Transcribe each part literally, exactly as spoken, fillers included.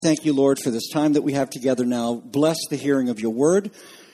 Thank you, Lord, for this time that we have together now. Bless the hearing of your word.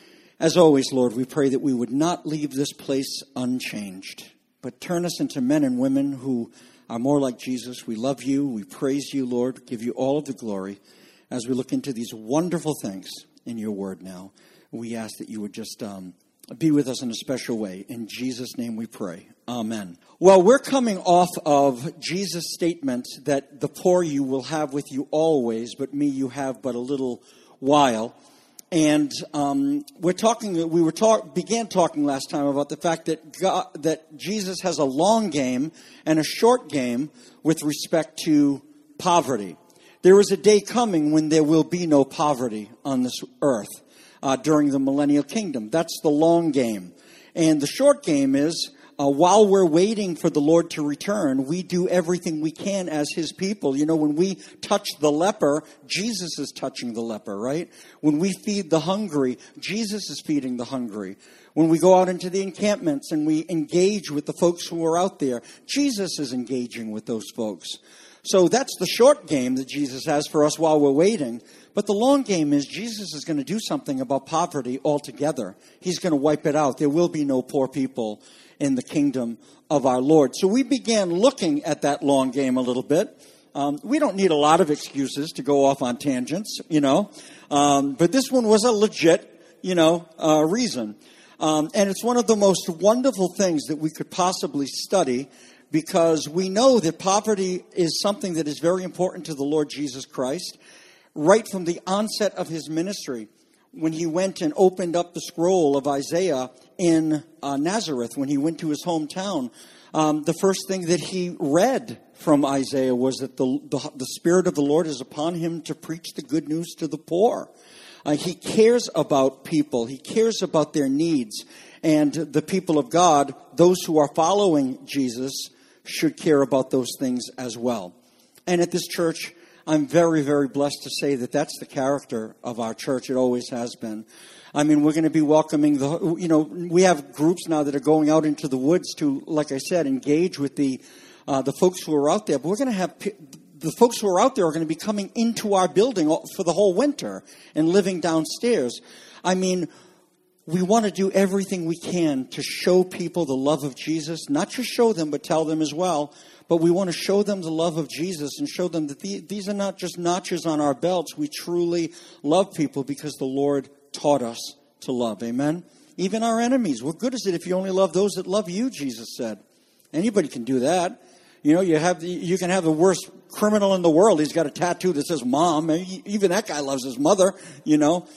As always, Lord, we pray that we would not leave this place unchanged, but turn us into men and women who are more like Jesus. We love you. We praise you, Lord. Give you all of the glory as we look into these wonderful things in your word now. We ask that you would just um, be with us in a special way. In Jesus' name we pray. Amen. Well, we're coming off of Jesus' statement that the poor you will have with you always, but me you have but a little while. And um, we're talking. We were talk, began talking last time about the fact that God, that Jesus has a long game and a short game with respect to poverty. There is a day coming when there will be no poverty on this earth uh, during the millennial kingdom. That's the long game, and the short game is. Uh, while we're waiting for the Lord to return, we do everything we can as his people. You know, when we touch the leper, Jesus is touching the leper, right? When we feed the hungry, Jesus is feeding the hungry. When we go out into the encampments and we engage with the folks who are out there, Jesus is engaging with those folks. So that's the short game that Jesus has for us while we're waiting. But the long game is Jesus is going to do something about poverty altogether. He's going to wipe it out. There will be no poor people in the kingdom of our Lord. So we began looking at that long game a little bit. Um, we don't need a lot of excuses to go off on tangents, you know. Um, but this one was a legit, you know, uh, reason. Um, and it's one of the most wonderful things that we could possibly study because we know that poverty is something that is very important to the Lord Jesus Christ. Right from the onset of his ministry, when he went and opened up the scroll of Isaiah in uh, Nazareth, when he went to his hometown, um, the first thing that he read from Isaiah was that the, the, the Spirit of the Lord is upon him to preach the good news to the poor. Uh, he cares about people. He cares about their needs. And the people of God, those who are following Jesus, should care about those things as well. And at this church, I'm very, very blessed to say that that's the character of our church. It always has been. I mean, we're going to be welcoming the, you know, we have groups now that are going out into the woods to, like I said, engage with the uh, the folks who are out there. But we're going to have, the folks who are out there are going to be coming into our building for the whole winter and living downstairs. I mean, we want to do everything we can to show people the love of Jesus. Not just show them, but tell them as well. But we want to show them the love of Jesus and show them that the, these are not just notches on our belts. We truly love people because the Lord taught us to love. Amen? Even our enemies. What good is it if you only love those that love you, Jesus said. Anybody can do that. You know, you have the, you can have the worst criminal in the world. He's got a tattoo that says mom. Even that guy loves his mother, you know.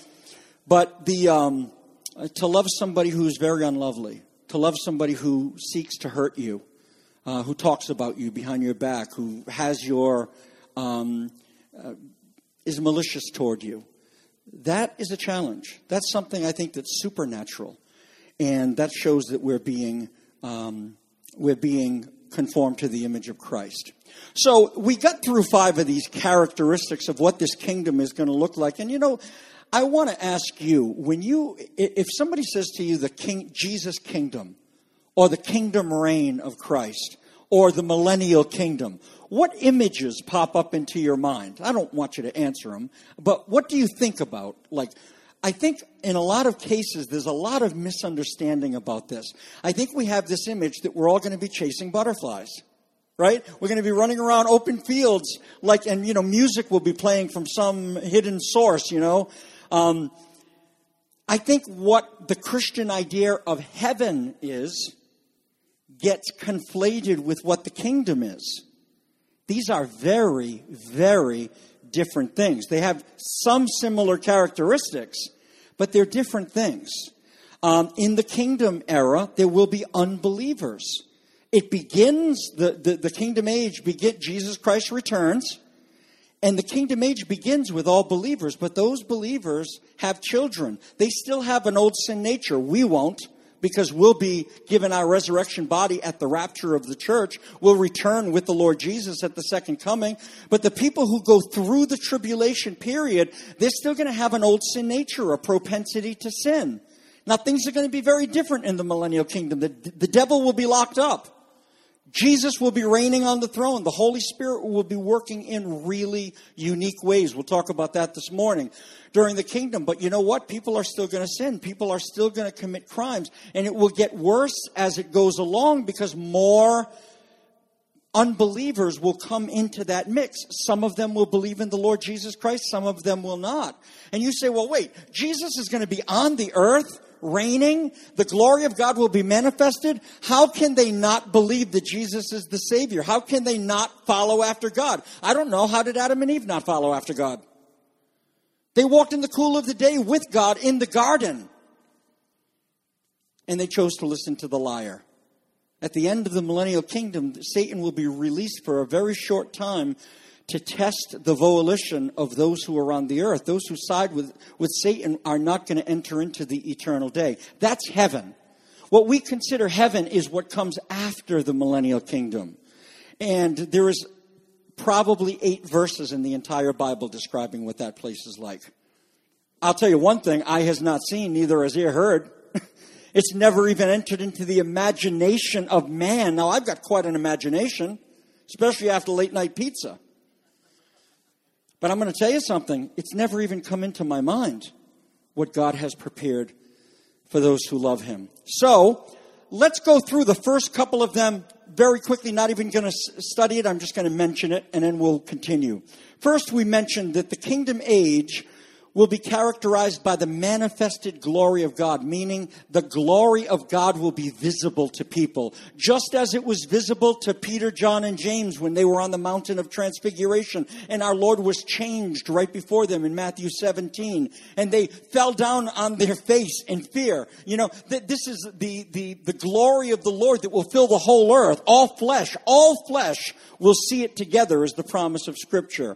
But the um, to love somebody who's very unlovely, to love somebody who seeks to hurt you, Uh, who talks about you behind your back, who has your, um, uh, is malicious toward you. That is a challenge. That's something I think that's supernatural. And that shows that we're being, um, we're being conformed to the image of Christ. So we got through five of these characteristics of what this kingdom is going to look like. And you know, I want to ask you, when you, if somebody says to you the King, Jesus kingdom, or the kingdom reign of Christ, or the millennial kingdom, what images pop up into your mind? I don't want you to answer them, but what do you think about? Like, I think in a lot of cases, there's a lot of misunderstanding about this. I think we have this image that we're all going to be chasing butterflies, right? We're going to be running around open fields, like, and, you know, music will be playing from some hidden source, you know. Um, I think what the Christian idea of heaven is gets conflated with what the kingdom is. These are very, very different things. They have some similar characteristics, but they're different things. Um, in the kingdom era, there will be unbelievers. It begins, the, the, the kingdom age, begin, Jesus Christ returns, and the kingdom age begins with all believers, but those believers have children. They still have an old sin nature. We won't. Because we'll be given our resurrection body at the rapture of the church. We'll return with the Lord Jesus at the second coming. But the people who go through the tribulation period, they're still going to have an old sin nature, a propensity to sin. Now, things are going to be very different in the millennial kingdom. The, the devil will be locked up. Jesus will be reigning on the throne. The Holy Spirit will be working in really unique ways. We'll talk about that this morning during the kingdom. But you know what? People are still going to sin. People are still going to commit crimes. And it will get worse as it goes along because more unbelievers will come into that mix. Some of them will believe in the Lord Jesus Christ. Some of them will not. And you say, well, wait, Jesus is going to be on the earth reigning. The glory of God will be manifested. How can they not believe that Jesus is the Savior? How can they not follow after God? I don't know. How did Adam and Eve not follow after God? They walked in the cool of the day with God in the garden. And they chose to listen to the liar. At the end of the millennial kingdom, Satan will be released for a very short time to test the volition of those who are on the earth. Those who side with, with Satan are not going to enter into the eternal day. That's heaven. What we consider heaven is what comes after the millennial kingdom. And there is probably eight verses in the entire Bible describing what that place is like. I'll tell you one thing, eye has not seen, neither has ear heard. It's never even entered into the imagination of man. Now, I've got quite an imagination, especially after late night pizza. But I'm going to tell you something. It's never even come into my mind what God has prepared for those who love him. So, let's go through the first couple of them very quickly. Not even going to study it. I'm just going to mention it, and then we'll continue. First, we mentioned that the kingdom age will be characterized by the manifested glory of God, meaning the glory of God will be visible to people, just as it was visible to Peter, John, and James when they were on the mountain of transfiguration, and our Lord was changed right before them in Matthew seventeen, and they fell down on their face in fear. You know, th- this is the, the, the glory of the Lord that will fill the whole earth. All flesh, all flesh will see it together, is the promise of Scripture.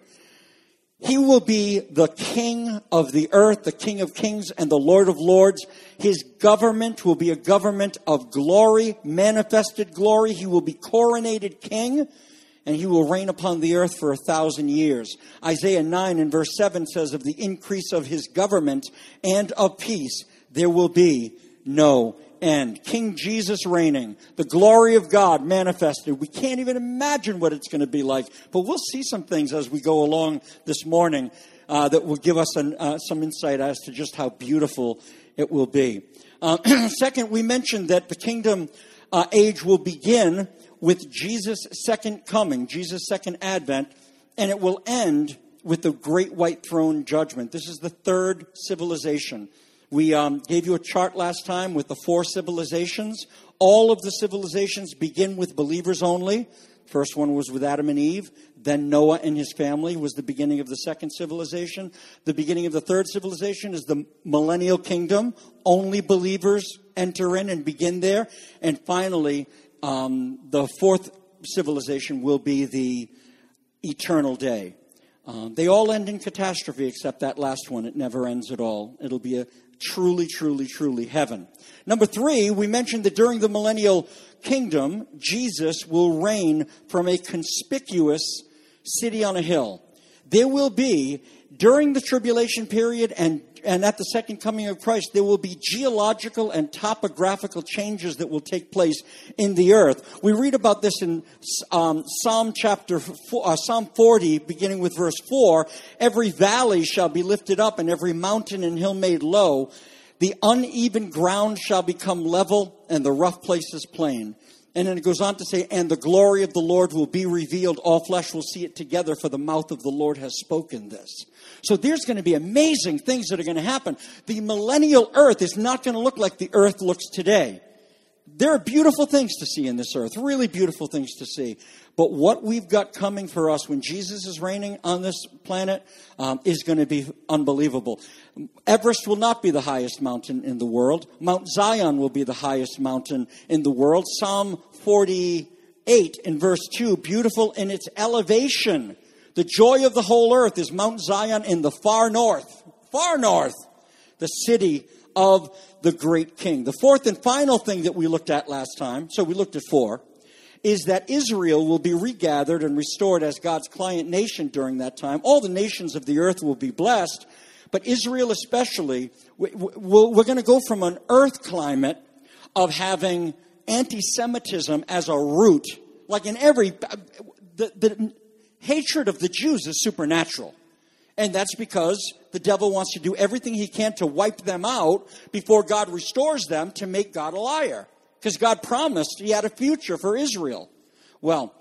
He will be the King of the earth, the King of kings and the Lord of lords. His government will be a government of glory, manifested glory. He will be coronated king, and he will reign upon the earth for a thousand years. Isaiah nine and verse seven says, of the increase of his government and of peace, there will be no end. King Jesus reigning, the glory of God manifested. We can't even imagine what it's going to be like, but we'll see some things as we go along this morning uh, that will give us an, uh, some insight as to just how beautiful it will be. Uh, second, we mentioned that the kingdom uh, age will begin with Jesus' second coming, Jesus' second advent, and it will end with the great white throne judgment. This is the third civilization. We um, gave you a chart last time with the four civilizations. All of the civilizations begin with believers only. First one was with Adam and Eve. Then Noah and his family was the beginning of the second civilization. The beginning of the third civilization is the millennial kingdom. Only believers enter in and begin there. And finally, um, the fourth civilization will be the eternal day. Um, they all end in catastrophe except that last one. It never ends at all. It'll be a truly, truly, truly heaven. Number three, we mentioned that during the millennial kingdom, Jesus will reign from a conspicuous city on a hill. There will be, during the tribulation period and, and at the second coming of Christ, there will be geological and topographical changes that will take place in the earth. We read about this in um, Psalm chapter four, uh, Psalm forty, beginning with verse four. Every valley shall be lifted up, and every mountain and hill made low. The uneven ground shall become level, and the rough places plain. And then it goes on to say, and the glory of the Lord will be revealed. All flesh will see it together, for the mouth of the Lord has spoken this. So there's going to be amazing things that are going to happen. The millennial earth is not going to look like the earth looks today. There are beautiful things to see in this earth, really beautiful things to see. But what we've got coming for us when Jesus is reigning on this planet um, is going to be unbelievable. Everest will not be the highest mountain in the world. Mount Zion will be the highest mountain in the world. Psalm forty-eight in verse two, beautiful in its elevation. The joy of the whole earth is Mount Zion in the far north. Far north. The city of the great king. The fourth and final thing that we looked at last time, so we looked at four, is that Israel will be regathered and restored as God's client nation during that time. All the nations of the earth will be blessed, but Israel especially, we're going to go from an earth climate of having anti-Semitism as a root like in every, the, the hatred of the Jews is supernatural. And that's because the devil wants to do everything he can to wipe them out before God restores them, to make God a liar. Because God promised he had a future for Israel. Well,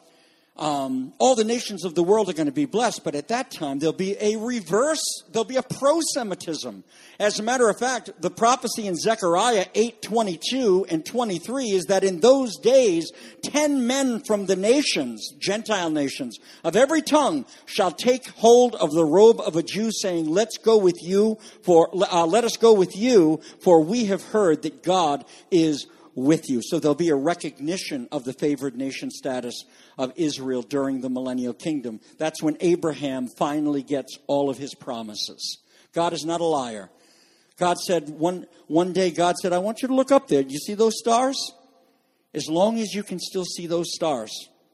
um, all the nations of the world are going to be blessed, but at that time there'll be a reverse, there'll be a pro-Semitism. As a matter of fact, the prophecy in Zechariah eight twenty-two and twenty-three is that in those days, ten men from the nations, Gentile nations, of every tongue shall take hold of the robe of a Jew, saying, Let's go with you, for uh, let us go with you, for we have heard that God is with you. So there'll be a recognition of the favored nation status of Israel during the millennial kingdom. That's when Abraham finally gets all of his promises. God is not a liar. God said, one, one day God said, I want you to look up there. Do you see those stars? As long as you can still see those stars,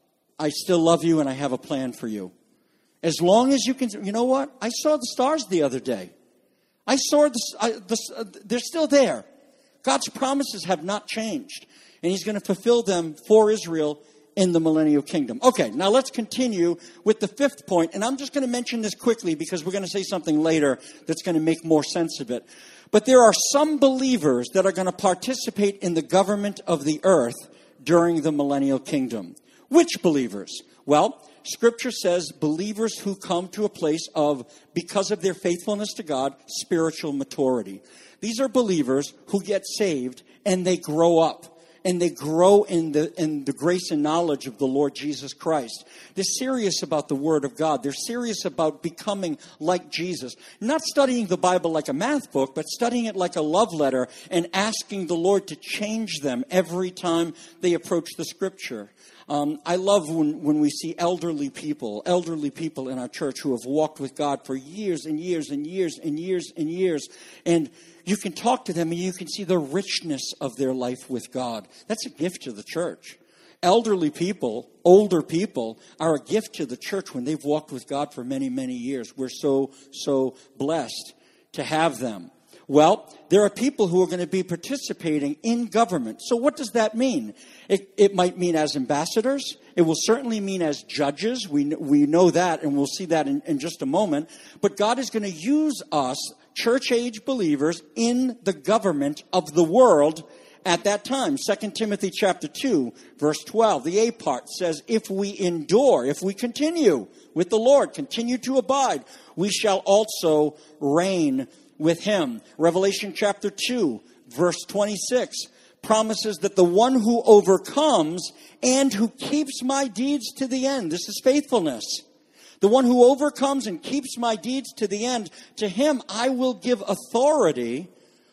I still love you and I have a plan for you. As long as you can, you know what? I saw the stars the other day. I saw the, I, the uh, they're still there. God's promises have not changed, and he's going to fulfill them for Israel in the millennial kingdom. Okay, now let's continue with the fifth point, and I'm just going to mention this quickly because we're going to say something later that's going to make more sense of it. But there are some believers that are going to participate in the government of the earth during the millennial kingdom. Which believers? Well, Scripture says believers who come to a place of, because of their faithfulness to God, spiritual maturity. These are believers who get saved and they grow up. And they grow in the in the grace and knowledge of the Lord Jesus Christ. They're serious about the Word of God. They're serious about becoming like Jesus. Not studying the Bible like a math book, but studying it like a love letter and asking the Lord to change them every time they approach the Scripture. Um, I love when, when we see elderly people, elderly people in our church who have walked with God for years and years and years and years and years. And you can talk to them and you can see the richness of their life with God. That's a gift to the church. Elderly people, older people, are a gift to the church when they've walked with God for many, many years. We're so, so blessed to have them. Well, there are people who are going to be participating in government. So what does that mean? It, it might mean as ambassadors. It will certainly mean as judges. We, we know that, and we'll see that in, in just a moment. But God is going to use us, church-age believers, in the government of the world at that time. Second Timothy chapter two, verse twelve, the A part says, if we endure, if we continue with the Lord, continue to abide, we shall also reign with him. Revelation chapter two, verse twenty-six, promises that the one who overcomes and who keeps my deeds to the end, this is faithfulness. The one who overcomes and keeps my deeds to the end, to him I will give authority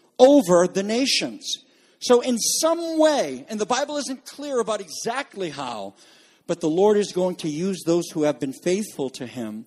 over the nations. So in some way, and the Bible isn't clear about exactly how, but the Lord is going to use those who have been faithful to him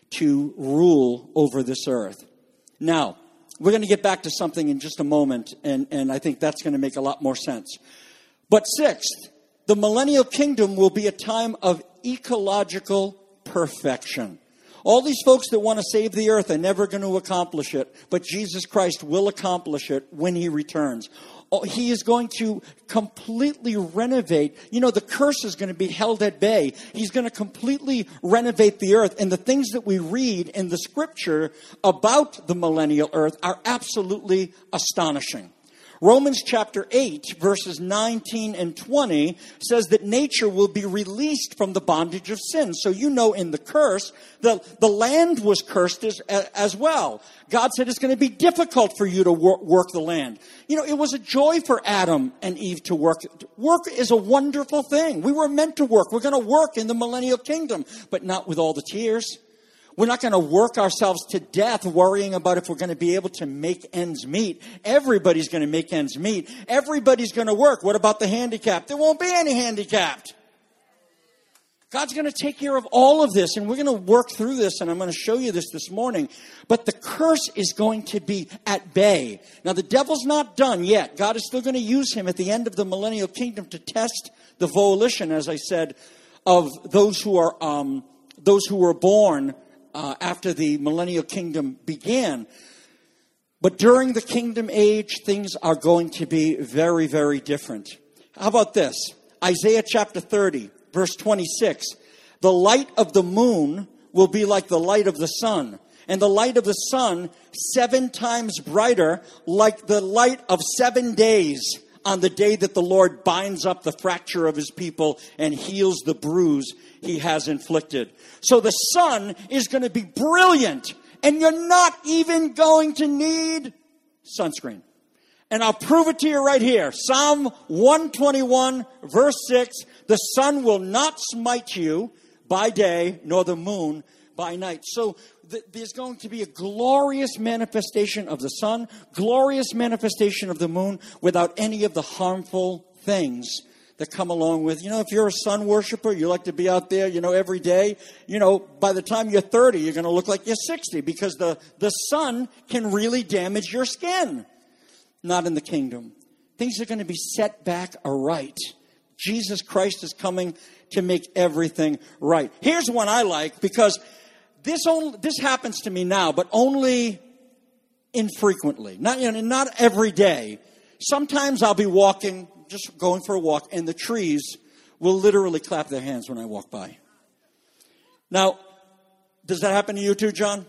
to rule over this earth. Now, we're going to get back to something in just a moment, and, and I think that's going to make a lot more sense. But sixth, the millennial kingdom will be a time of ecological perfection. All these folks that want to save the earth are never going to accomplish it, but Jesus Christ will accomplish it when he returns. He is going to completely renovate. You know, the curse is going to be held at bay. He's going to completely renovate the earth. And the things that we read in the Scripture about the millennial earth are absolutely astonishing. Romans chapter eight, verses nineteen and twenty says that nature will be released from the bondage of sin. So you know in the curse, the, the land was cursed as, as well. God said it's going to be difficult for you to work, work the land. You know, it was a joy for Adam and Eve to work. Work is a wonderful thing. We were meant to work. We're going to work in the millennial kingdom, but not with all the tears. We're not going to work ourselves to death worrying about if we're going to be able to make ends meet. Everybody's going to make ends meet. Everybody's going to work. What about the handicapped? There won't be any handicapped. God's going to take care of all of this, and we're going to work through this, and I'm going to show you this this morning. But the curse is going to be at bay. Now, the devil's not done yet. God is still going to use him at the end of the millennial kingdom to test the volition, as I said, of those who are um, those who were born Uh, after the millennial kingdom began. But during the kingdom age, things are going to be very, very different. How about this? Isaiah chapter thirty, verse twenty-six. The light of the moon will be like the light of the sun, and the light of the sun seven times brighter, like the light of seven days on the day that the Lord binds up the fracture of his people and heals the bruise he has inflicted. So the sun is going to be brilliant, and you're not even going to need sunscreen. And I'll prove it to you right here. Psalm one twenty-one, verse six, the sun will not smite you by day, nor the moon by night. So th- there's going to be a glorious manifestation of the sun, glorious manifestation of the moon, without any of the harmful things that come along with, you know, if you're a sun worshiper, you like to be out there, you know, every day, you know, by the time you're thirty, you're going to look like you're sixty, because the, the sun can really damage your skin. Not in the kingdom. Things are going to be set back aright. Jesus Christ is coming to make everything right. Here's one I like, because this only, this happens to me now, but only infrequently. Not, you know, not every day. Sometimes I'll be walking, just going for a walk, and the trees will literally clap their hands when I walk by. Now, does that happen to you too, John?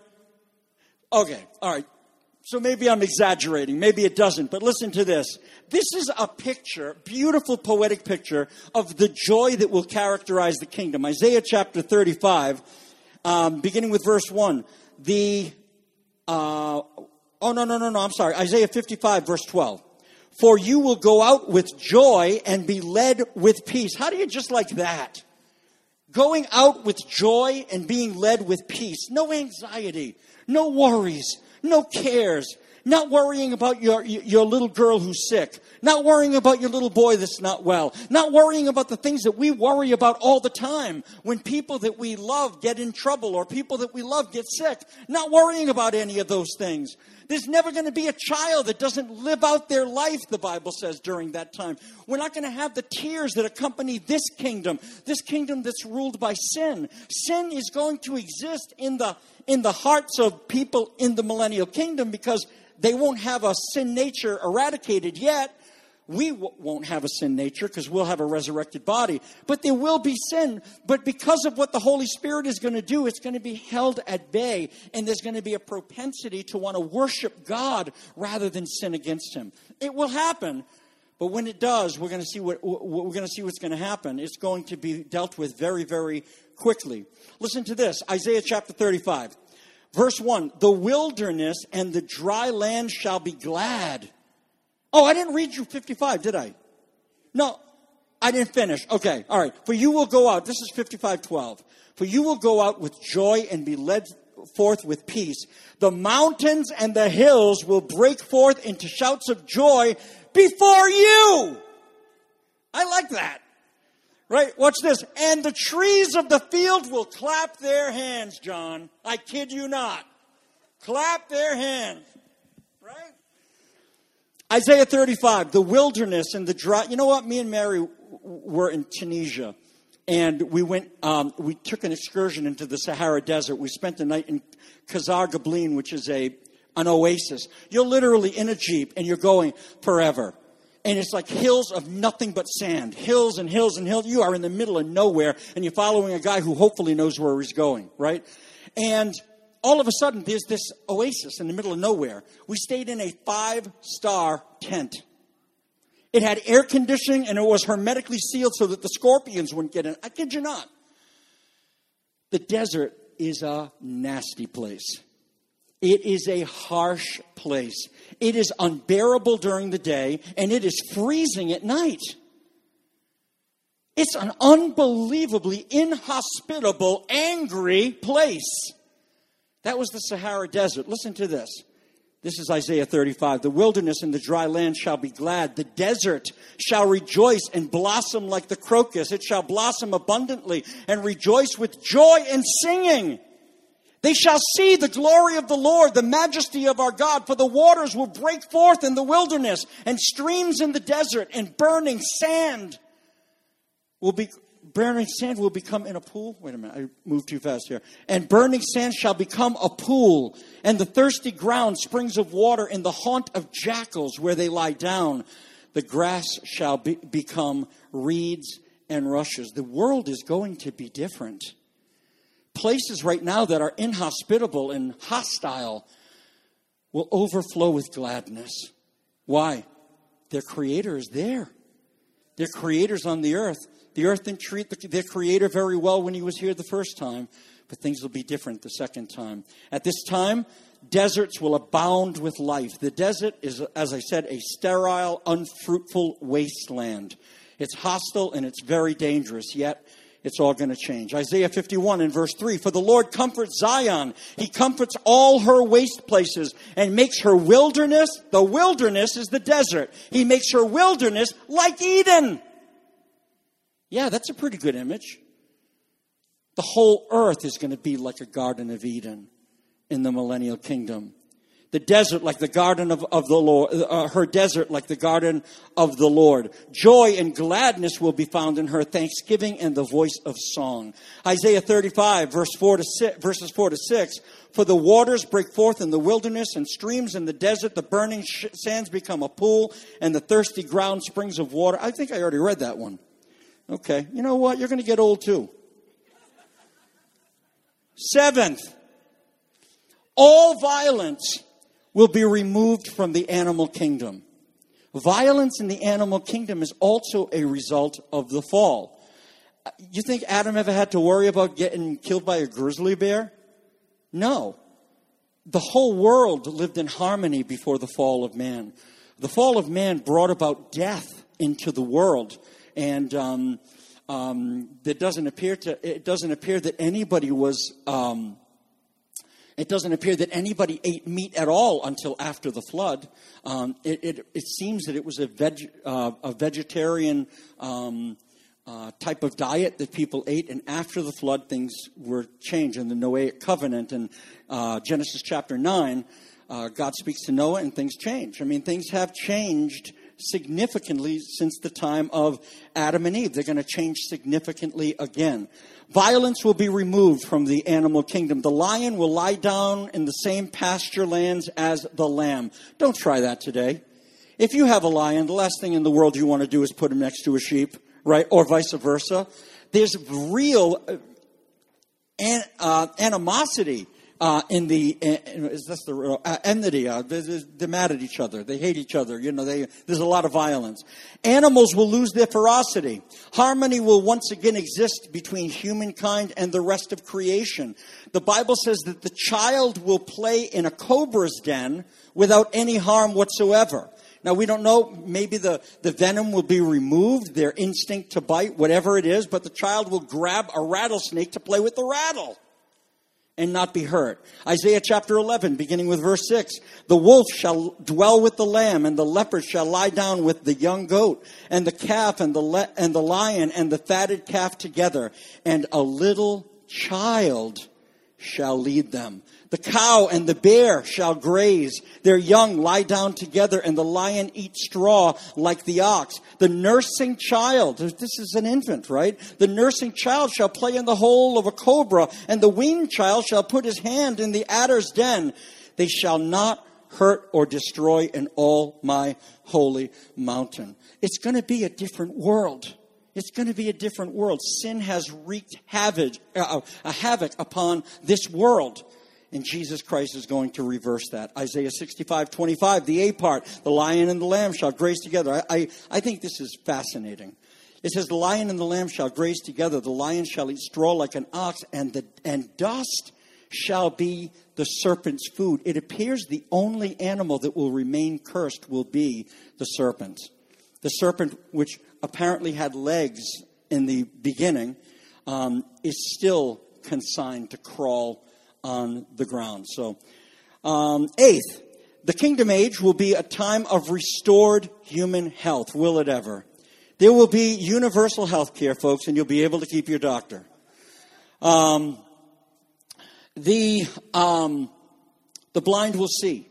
Okay, all right. So maybe I'm exaggerating. Maybe it doesn't. But listen to this. This is a picture, beautiful poetic picture, of the joy that will characterize the kingdom. Isaiah chapter thirty-five, um, beginning with verse one. The, uh, oh, no, no, no, no, I'm sorry. Isaiah fifty-five, verse twelve. For you will go out with joy and be led with peace. How do you just like that? Going out with joy and being led with peace. No anxiety, no worries, no cares, not worrying about your, your little girl who's sick, not worrying about your little boy that's not well, not worrying about the things that we worry about all the time when people that we love get in trouble or people that we love get sick, not worrying about any of those things. There's never going to be a child that doesn't live out their life, the Bible says, during that time. We're not going to have the tears that accompany this kingdom, this kingdom that's ruled by sin. Sin is going to exist in the in the hearts of people in the millennial kingdom, because they won't have a sin nature eradicated yet. We w- won't have a sin nature because we'll have a resurrected body. But there will be sin. But because of what the Holy Spirit is going to do, it's going to be held at bay. And there's going to be a propensity to want to worship God rather than sin against him. It will happen. But when it does, we're going to see what we're going to see what's going to happen. It's going to be dealt with very, very quickly. Listen to this. Isaiah chapter thirty-five. Verse one. The wilderness and the dry land shall be glad. Oh, I didn't read you fifty-five, did I? No, I didn't finish. Okay, all right. For you will go out. This is fifty-five twelve. For you will go out with joy and be led forth with peace. The mountains and the hills will break forth into shouts of joy before you. I like that. Right? Watch this. And the trees of the field will clap their hands, John. I kid you not. Clap their hands. Right? Isaiah thirty-five, the wilderness and the dry. You know what? Me and Mary were in Tunisia. And we went, um, we took an excursion into the Sahara Desert. We spent the night in Khazar Gableen, which is a an oasis. You're literally in a Jeep and you're going forever. And it's like hills of nothing but sand. Hills and hills and hills. You are in the middle of nowhere and you're following a guy who hopefully knows where he's going, right? And all of a sudden there's this oasis in the middle of nowhere. We stayed in a five-star tent. It had air conditioning and it was hermetically sealed so that the scorpions wouldn't get in. I kid you not. The desert is a nasty place. It is a harsh place. It is unbearable during the day, and it is freezing at night. It's an unbelievably inhospitable, angry place. That was the Sahara Desert. Listen to this. This is Isaiah thirty-five. The wilderness and the dry land shall be glad. The desert shall rejoice and blossom like the crocus. It shall blossom abundantly and rejoice with joy and singing. They shall see the glory of the Lord, the majesty of our God, for the waters will break forth in the wilderness, and streams in the desert, and burning sand will be burning sand will become in a pool. Wait a minute, I moved too fast here. And burning sand shall become a pool, and the thirsty ground springs of water in the haunt of jackals where they lie down. The grass shall be, become reeds and rushes. The world is going to be different. Places right now that are inhospitable and hostile will overflow with gladness. Why? Their Creator is there. Their Creator's on the earth. The earth didn't treat their Creator very well when He was here the first time, but things will be different the second time. At this time, deserts will abound with life. The desert is, as I said, a sterile, unfruitful wasteland. It's hostile and it's very dangerous, yet it's all going to change. Isaiah fifty-one in verse three, for the Lord comforts Zion. He comforts all her waste places and makes her wilderness, the wilderness is the desert. He makes her wilderness like Eden. Yeah, that's a pretty good image. The whole earth is going to be like a Garden of Eden in the millennial kingdom. The desert like the garden of, of the Lord, uh, her desert like the garden of the Lord. Joy and gladness will be found in her, thanksgiving and the voice of song. Isaiah thirty-five, verse four to six, verses four to six. For the waters break forth in the wilderness and streams in the desert. The burning sh- sands become a pool and the thirsty ground springs of water. I think I already read that one. Okay, you know what? You're going to get old too. Seventh, all violence will be removed from the animal kingdom. Violence in the animal kingdom is also a result of the fall. You think Adam ever had to worry about getting killed by a grizzly bear? No. The whole world lived in harmony before the fall of man. The fall of man brought about death into the world, and um, um, it doesn't appear to. It doesn't appear that anybody was. Um, It doesn't appear that anybody ate meat at all until after the flood. Um, it, it, it seems that it was a, veg, uh, a vegetarian um, uh, type of diet that people ate. And after the flood, things were changed. In the Noahic covenant in uh, Genesis chapter nine, uh, God speaks to Noah and things change. I mean, things have changed significantly since the time of Adam and Eve. They're going to change significantly again. Violence will be removed from the animal kingdom. The lion will lie down in the same pasture lands as the lamb. Don't try that today. If you have a lion, the last thing in the world you want to do is put him next to a sheep, right? Or vice versa. There's real uh, an, uh, animosity Uh, in the, uh, is this the uh, enmity? Uh, they're, they're mad at each other. They hate each other. You know, they, there's a lot of violence. Animals will lose their ferocity. Harmony will once again exist between humankind and the rest of creation. The Bible says that the child will play in a cobra's den without any harm whatsoever. Now, we don't know, maybe the, the venom will be removed, their instinct to bite, whatever it is, but the child will grab a rattlesnake to play with the rattle and not be hurt. Isaiah chapter eleven, beginning with verse six. The wolf shall dwell with the lamb, and the leopard shall lie down with the young goat, and the calf and the le- and the lion and the fatted calf together, and a little child shall lead them. The cow and the bear shall graze. Their young lie down together, and the lion eats straw like the ox. The nursing child, this is an infant, right? The nursing child shall play in the hole of a cobra, and the weaned child shall put his hand in the adder's den. They shall not hurt or destroy in all my holy mountain. It's going to be a different world. It's going to be a different world. Sin has wreaked havoc, uh, a havoc upon this world. And Jesus Christ is going to reverse that. Isaiah sixty-five twenty-five, the A part, the lion and the lamb shall graze together. I, I, I think this is fascinating. It says, the lion and the lamb shall graze together. The lion shall eat straw like an ox, and the and dust shall be the serpent's food. It appears the only animal that will remain cursed will be the serpent. The serpent, which apparently had legs in the beginning, um, is still consigned to crawl on the ground. So, um, eighth, the kingdom age will be a time of restored human health. Will it ever? There will be universal health care, folks, and you'll be able to keep your doctor. Um, the um, the blind will see.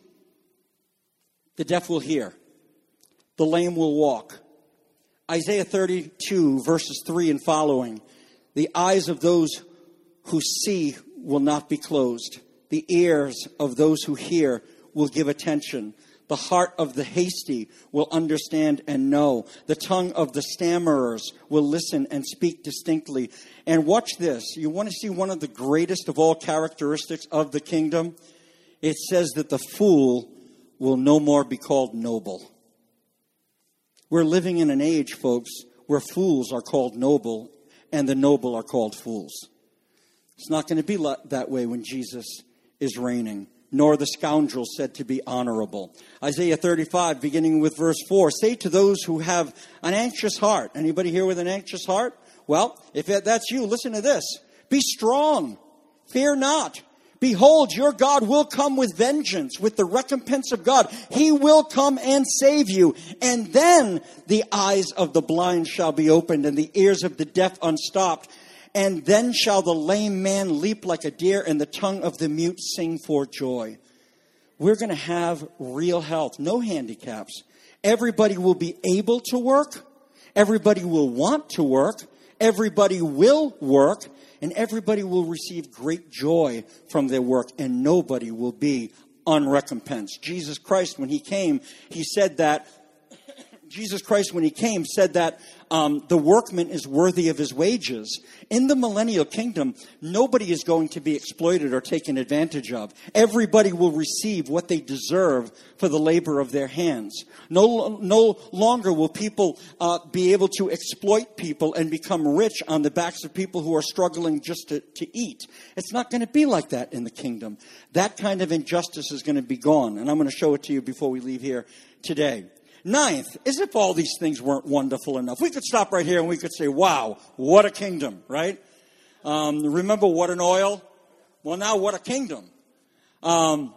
The deaf will hear. The lame will walk. Isaiah thirty-two, verses three and following. The eyes of those who see will not be closed. The ears of those who hear will give attention. The heart of the hasty will understand and know. The tongue of the stammerers will listen and speak distinctly. And watch this. You want to see one of the greatest of all characteristics of the kingdom? It says that the fool will no more be called noble. We're living in an age, folks, where fools are called noble and the noble are called fools. It's not going to be that way when Jesus is reigning. Nor the scoundrel said to be honorable. Isaiah thirty-five, beginning with verse four, say to those who have an anxious heart. Anybody here with an anxious heart? Well, if that's you, listen to this. Be strong. Fear not. Behold, your God will come with vengeance, with the recompense of God. He will come and save you. And then the eyes of the blind shall be opened and the ears of the deaf unstopped. And then shall the lame man leap like a deer, and the tongue of the mute sing for joy. We're going to have real health, no handicaps. Everybody will be able to work. Everybody will want to work. Everybody will work. And everybody will receive great joy from their work. And nobody will be unrecompensed. Jesus Christ, when he came, he said that, Jesus Christ, when he came, said that um, the workman is worthy of his wages. In the millennial kingdom, nobody is going to be exploited or taken advantage of. Everybody will receive what they deserve for the labor of their hands. No, no longer will people uh, be able to exploit people and become rich on the backs of people who are struggling just to, to eat. It's not going to be like that in the kingdom. That kind of injustice is going to be gone. And I'm going to show it to you before we leave here today. Ninth, as if all these things weren't wonderful enough. We could stop right here and we could say, wow, what a kingdom, right? Um, remember what an oil? Well, now what a kingdom. Um,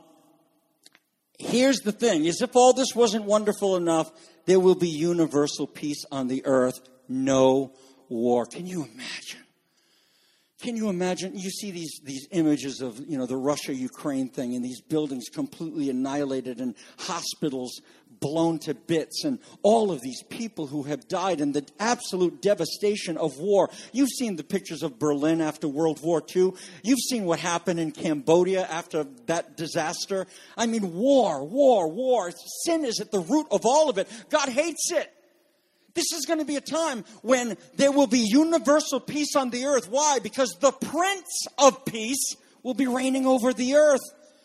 here's the thing. As if all this wasn't wonderful enough, there will be universal peace on the earth. No war. Can you imagine? Can you imagine? You see these, these images of, you know, the Russia-Ukraine thing and these buildings completely annihilated and hospitals blown to bits and all of these people who have died and the absolute devastation of war. You've seen the pictures of Berlin after World War Two. You've seen what happened in Cambodia after that disaster. I mean, war, war, war. Sin is at the root of all of it. God hates it. This is going to be a time when there will be universal peace on the earth. Why? Because the Prince of Peace will be reigning over the earth.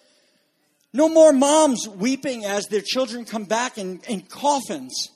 No more moms weeping as their children come back in, in coffins.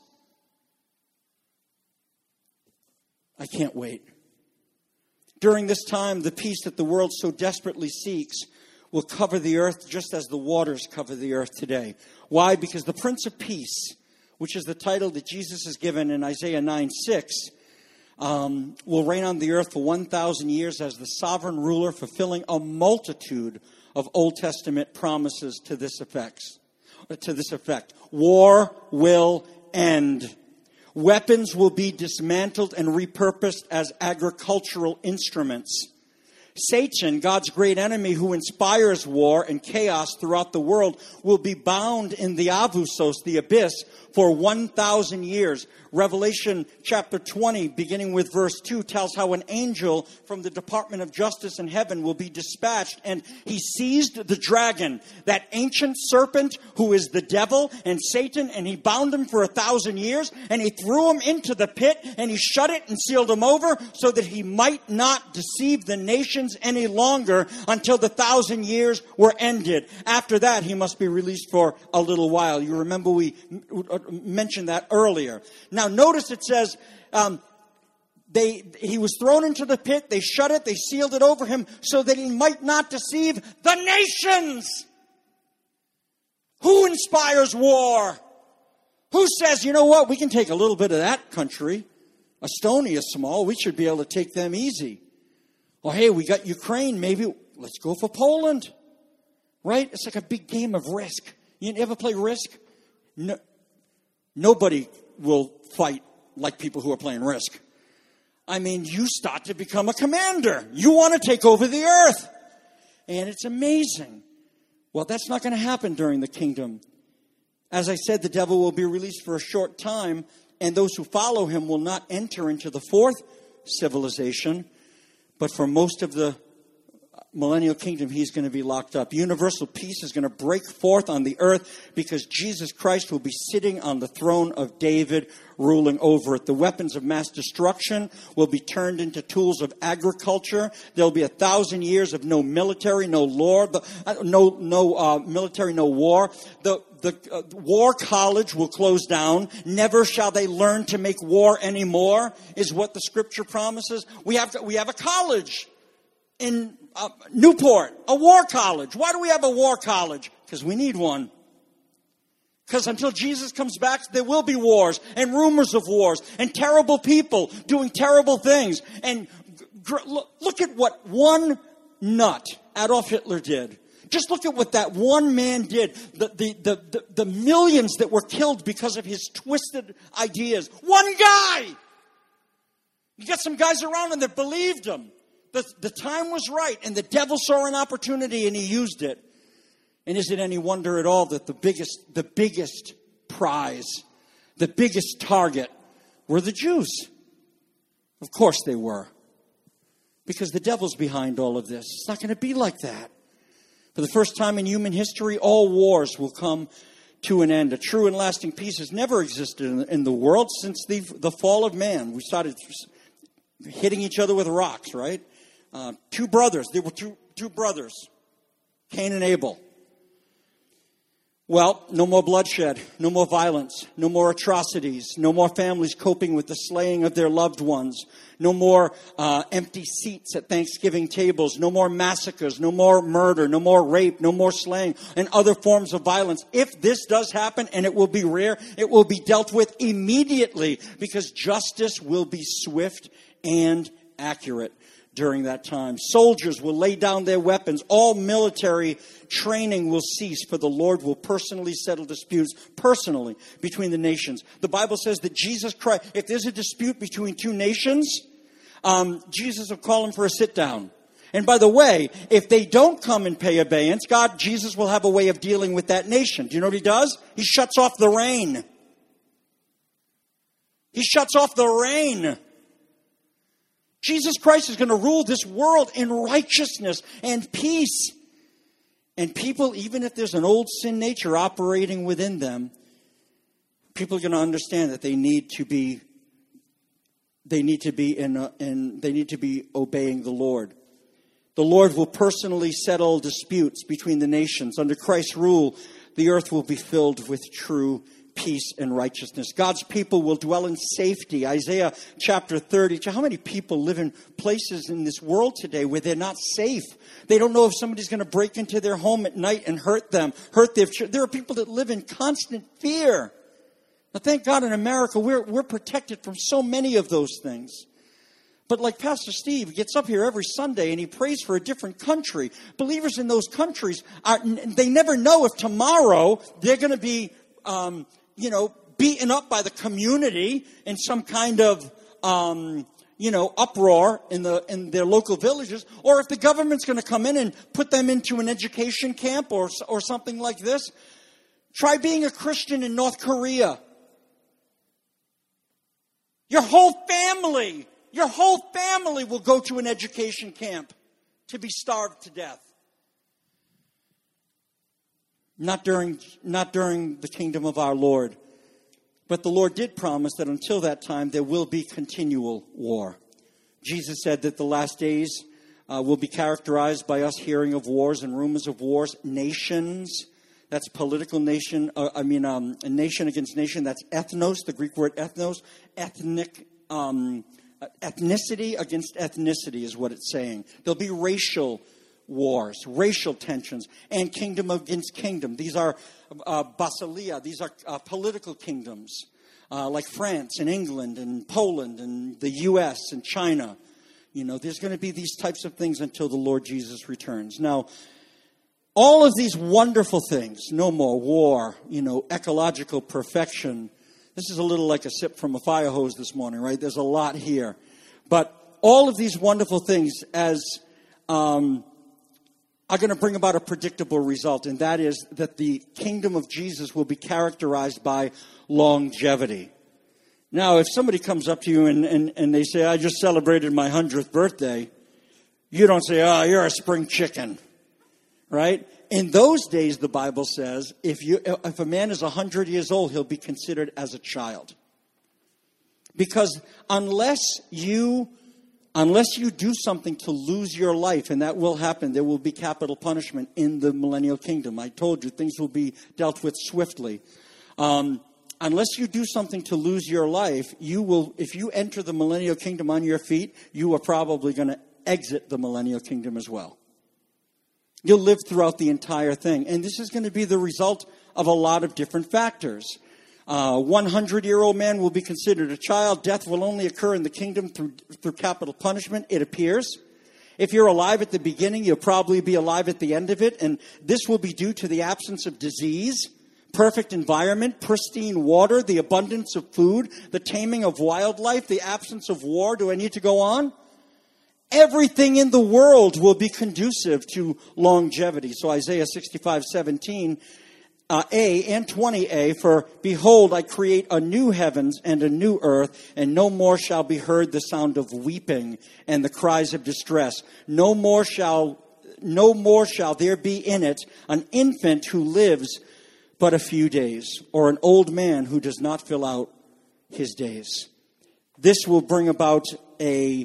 I can't wait. During this time, the peace that the world so desperately seeks will cover the earth just as the waters cover the earth today. Why? Because the Prince of Peace, which is the title that Jesus is given in Isaiah nine six, um, will reign on the earth for one thousand years as the sovereign ruler, fulfilling a multitude of Old Testament promises to this effect. To this effect. War will end. Weapons will be dismantled and repurposed as agricultural instruments. Satan, God's great enemy who inspires war and chaos throughout the world, will be bound in the avusos, the abyss, for one thousand years. Revelation chapter twenty, beginning with verse two, tells how an angel from the Department of Justice in heaven will be dispatched. And he seized the dragon, that ancient serpent who is the devil and Satan, and he bound him for a thousand years. And he threw him into the pit, and he shut it and sealed him over so that he might not deceive the nations any longer until the thousand years were ended. After that, he must be released for a little while. You remember we mentioned that earlier. Now, notice it says, um, they he was thrown into the pit, they shut it, they sealed it over him so that he might not deceive the nations. Who inspires war? Who says, you know what, we can take a little bit of that country. Estonia is small, we should be able to take them easy. Or hey, we got Ukraine, maybe let's go for Poland. Right? It's like a big game of Risk. You ever play Risk? No, nobody will fight like people who are playing Risk. I mean, you start to become a commander. You want to take over the earth. And it's amazing. Well, that's not going to happen during the kingdom. As I said, the devil will be released for a short time, and those who follow him will not enter into the fourth civilization. But for most of the millennial kingdom, he's going to be locked up. Universal peace is going to break forth on the earth because Jesus Christ will be sitting on the throne of David, ruling over it. The weapons of mass destruction will be turned into tools of agriculture. There'll be a thousand years of no military, no law, no no uh, military, no war. The the uh, war college will close down. Never shall they learn to make war anymore, is what the scripture promises. We have to, we have a college in uh, Newport, a war college. Why do we have a war college? Because we need one. Because until Jesus comes back, there will be wars and rumors of wars and terrible people doing terrible things. And gr- look at what one nut, Adolf Hitler, did. Just look at what that one man did. The, the, the, the, the millions that were killed because of his twisted ideas. One guy! You got some guys around him that believed him. The, the time was right, and the devil saw an opportunity, and he used it. And is it any wonder at all that the biggest, the biggest prize, the biggest target were the Jews? Of course they were. Because the devil's behind all of this. It's not going to be like that. For the first time in human history, all wars will come to an end. A true and lasting peace has never existed in, in the world since the, the fall of man. We started hitting each other with rocks, right? Uh, two brothers. There were two, two brothers, Cain and Abel. Well, no more bloodshed, no more violence, no more atrocities, no more families coping with the slaying of their loved ones, no more uh, empty seats at Thanksgiving tables, no more massacres, no more murder, no more rape, no more slaying, and other forms of violence. If this does happen, and it will be rare, it will be dealt with immediately because justice will be swift and accurate. During that time, soldiers will lay down their weapons. All military training will cease, for the Lord will personally settle disputes personally between the nations. The Bible says that Jesus Christ, if there's a dispute between two nations, um, Jesus will call them for a sit down. And by the way, if they don't come and pay obedience, God, Jesus will have a way of dealing with that nation. Do you know what he does? He shuts off the rain. He shuts off the rain. Jesus Christ is going to rule this world in righteousness and peace. And people, even if there's an old sin nature operating within them, people are going to understand that they need to be, they need to be in, a, in, they need to be obeying the Lord. The Lord will personally settle disputes between the nations. Under Christ's rule, the earth will be filled with true peace and righteousness. God's people will dwell in safety. Isaiah chapter thirty. How many people live in places in this world today where they're not safe? They don't know if somebody's going to break into their home at night and hurt them, hurt their children. There are people that live in constant fear. Now, thank God in America, we're, we're protected from so many of those things. But like Pastor Steve gets up here every Sunday and he prays for a different country. Believers in those countries, are, they never know if tomorrow they're going to be Um, you know, beaten up by the community in some kind of, um, you know, uproar in the in their local villages, or if the government's going to come in and put them into an education camp or or something like this. Try being a Christian in North Korea. Your whole family, your whole family will go to an education camp to be starved to death. Not during, not during the kingdom of our Lord. But the Lord did promise that until that time, there will be continual war. Jesus said that the last days uh, will be characterized by us hearing of wars and rumors of wars. Nations, that's political nation, uh, I mean, um, a nation against nation, that's ethnos, the Greek word ethnos. Ethnic, um, ethnicity against ethnicity is what it's saying. There'll be racial wars, racial tensions, and kingdom against kingdom. These are uh, basileia. These are uh, political kingdoms, uh, like France and England and Poland and the U S and China. You know, there's going to be these types of things until the Lord Jesus returns. Now, all of these wonderful things, no more war, you know, ecological perfection. This is a little like a sip from a fire hose this morning, right? There's a lot here. But all of these wonderful things as um, are going to bring about a predictable result, and that is that the kingdom of Jesus will be characterized by longevity. Now, if somebody comes up to you and, and, and they say, I just celebrated my hundredth birthday, You don't say, oh, you're a spring chicken, right? In those days, the Bible says, if you if a man is one hundred years old, he'll be considered as a child. Because unless you unless you do something to lose your life, and that will happen, there will be capital punishment in the millennial kingdom. I told you, things will be dealt with swiftly. Um, unless you do something to lose your life, you will. If you enter the millennial kingdom on your feet, you are probably going to exit the millennial kingdom as well. You'll live throughout the entire thing. And this is going to be the result of a lot of different factors. A one hundred-year-old man will be considered a child. Death will only occur in the kingdom through, through capital punishment, it appears. If you're alive at the beginning, you'll probably be alive at the end of it. And this will be due to the absence of disease, perfect environment, pristine water, the abundance of food, the taming of wildlife, the absence of war. Do I need to go on? Everything in the world will be conducive to longevity. So Isaiah sixty-five seventeen uh, A and twenty A, for behold, I create a new heavens and a new earth, and no more shall be heard the sound of weeping and the cries of distress. No more shall, no more shall there be in it an infant who lives but a few days, or an old man who does not fill out his days. This will bring about a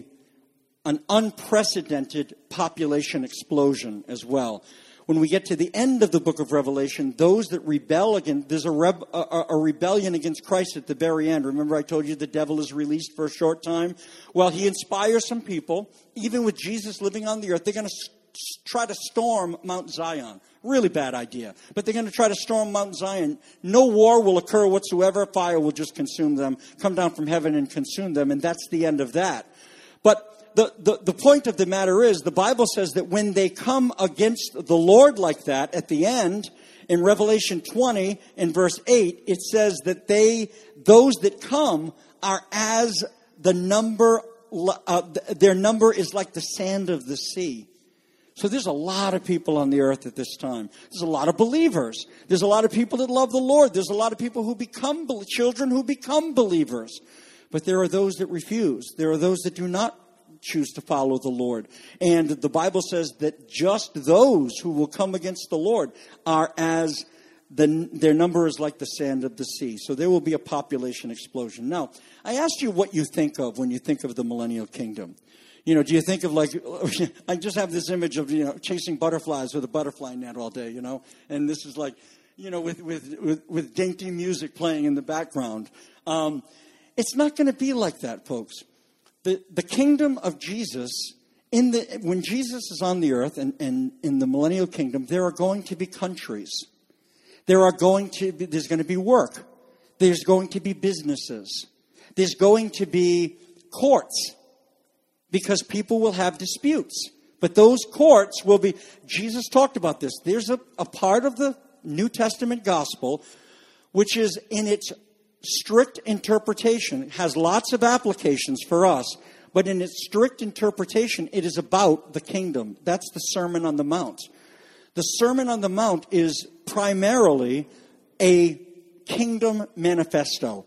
an unprecedented population explosion as well. When we get to the end of the book of Revelation, those that rebel against, there's a, reb, a, a rebellion against Christ at the very end. Remember I told you the devil is released for a short time? Well, he inspires some people, even with Jesus living on the earth, they're going to s- try to storm Mount Zion. Really bad idea. But they're going to try to storm Mount Zion. No war will occur whatsoever. Fire will just consume them, come down from heaven and consume them, and that's the end of that. But The, the, the point of the matter is, the Bible says that when they come against the Lord like that, at the end, in Revelation twenty, in verse eight, it says that they, those that come are as the number, uh, their number is like the sand of the sea. So there's a lot of people on the earth at this time. There's a lot of believers. There's a lot of people that love the Lord. There's a lot of people who become, children who become believers. But there are those that refuse. There are those that do not choose to follow the Lord. And the Bible says that just those who will come against the Lord are as the, their number is like the sand of the sea. So there will be a population explosion. Now, I asked you what you think of when you think of the millennial kingdom. You know, do you think of like, I just have this image of, you know, chasing butterflies with a butterfly net all day, you know, and this is like, you know, with, with, with, with dainty music playing in the background. Um, it's not going to be like that, folks. The, the kingdom of Jesus, in the when Jesus is on the earth and, and in the millennial kingdom, there are going to be countries. There are going to be, there's going to be work. There's going to be businesses. There's going to be courts because people will have disputes. But those courts will be, Jesus talked about this. There's a, a part of the New Testament gospel which is in its strict interpretation, has lots of applications for us, but in its strict interpretation, it is about the kingdom. That's the Sermon on the Mount. The Sermon on the Mount is primarily a kingdom manifesto,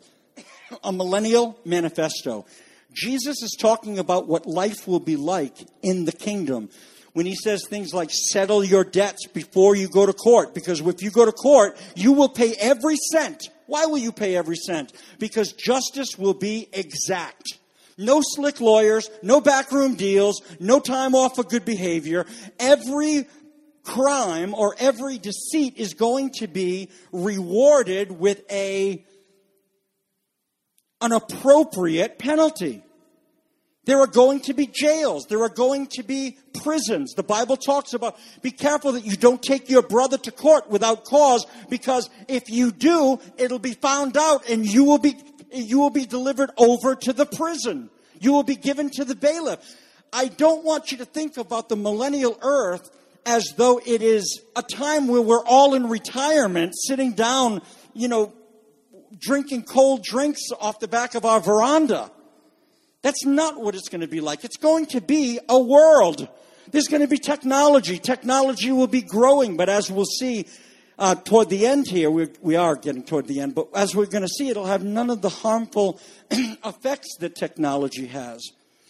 a millennial manifesto. Jesus is talking about what life will be like in the kingdom when he says things like, settle your debts before you go to court, because if you go to court, you will pay every cent. Why will you pay every cent? Because justice will be exact. No slick lawyers, no backroom deals, no time off for good behavior. Every crime or every deceit is going to be rewarded with a an appropriate penalty. There are going to be jails. There are going to be prisons. The Bible talks about, be careful that you don't take your brother to court without cause, because if you do, it'll be found out and you will be, you will be delivered over to the prison. You will be given to the bailiff. I don't want you to think about the millennial earth as though it is a time where we're all in retirement, sitting down, you know, drinking cold drinks off the back of our veranda. That's not what it's going to be like. It's going to be a world. There's going to be technology. Technology will be growing, but as we'll see uh, toward the end here, we, we are getting toward the end, but as we're going to see, it'll have none of the harmful effects that technology has.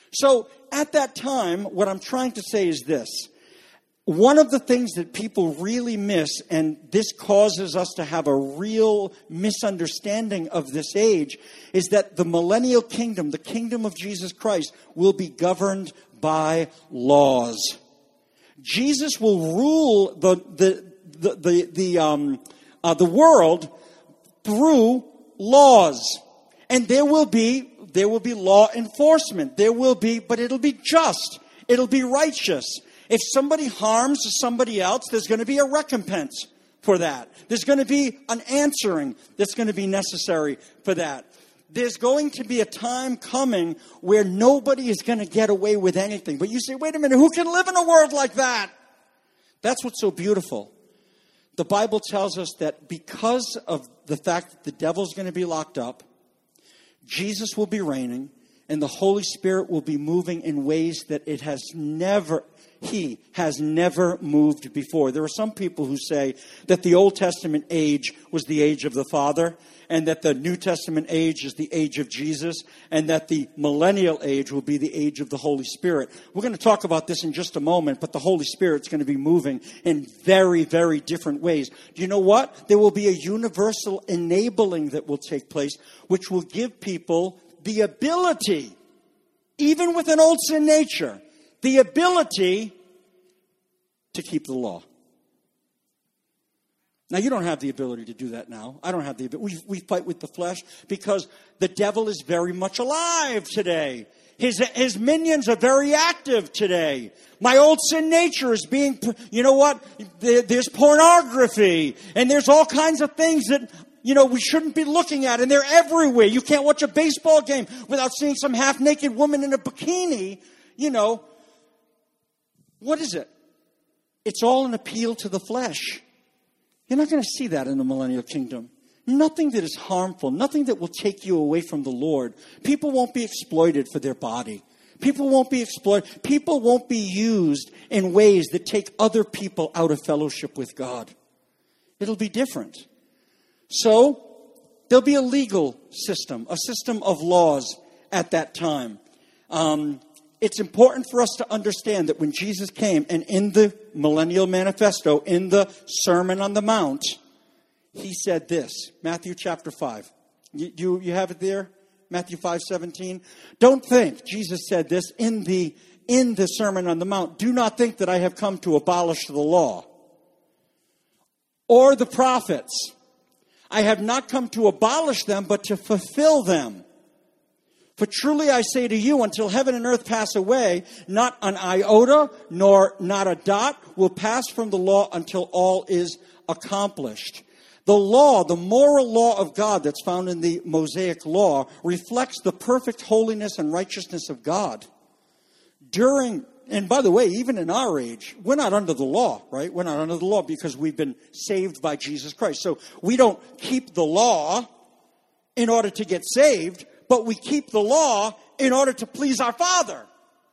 So at that time, what I'm trying to say is this. One of the things that people really miss, and this causes us to have a real misunderstanding of this age, is that the millennial kingdom, the kingdom of Jesus Christ, will be governed by laws. Jesus will rule the the the the, the um uh, the world through laws, and there will be there will be law enforcement. There will be, but it'll be just. It'll be righteous. If somebody harms somebody else, there's going to be a recompense for that. There's going to be an answering that's going to be necessary for that. There's going to be a time coming where nobody is going to get away with anything. But you say, wait a minute, who can live in a world like that? That's what's so beautiful. The Bible tells us that because of the fact that the devil's going to be locked up, Jesus will be reigning, and the Holy Spirit will be moving in ways that it has never... He has never moved before. There are some people who say that the Old Testament age was the age of the Father, and that the New Testament age is the age of Jesus, and that the millennial age will be the age of the Holy Spirit. We're going to talk about this in just a moment, but the Holy Spirit's going to be moving in very, very different ways. Do you know what? There will be a universal enabling that will take place, which will give people the ability, even with an old sin nature, the ability to keep the law. Now, you don't have the ability to do that now. I don't have the ability. We, we fight with the flesh because the devil is very much alive today. His, his minions are very active today. My old sin nature is being, you know what? There, there's pornography, and there's all kinds of things that, you know, we shouldn't be looking at, and they're everywhere. You can't watch a baseball game without seeing some half-naked woman in a bikini, you know. What is it? It's all an appeal to the flesh. You're not going to see that in the millennial kingdom. Nothing that is harmful, nothing that will take you away from the Lord. People won't be exploited for their body. People won't be exploited. People won't be used in ways that take other people out of fellowship with God. It'll be different. So, there'll be a legal system, a system of laws at that time. Um... It's important for us to understand that when Jesus came, and in the Millennial Manifesto, in the Sermon on the Mount, he said this, Matthew chapter five. You, you, you have it there? Matthew five seventeen. Don't think, Jesus said this in the, in the Sermon on the Mount, do not think that I have come to abolish the law or the prophets. I have not come to abolish them, but to fulfill them. For truly I say to you, until heaven and earth pass away, not an iota nor not a dot will pass from the law until all is accomplished. The law, the moral law of God that's found in the Mosaic law, reflects the perfect holiness and righteousness of God. During, and by the way, even in our age, we're not under the law, right? We're not under the law because we've been saved by Jesus Christ. So we don't keep the law in order to get saved, but we keep the law in order to please our Father.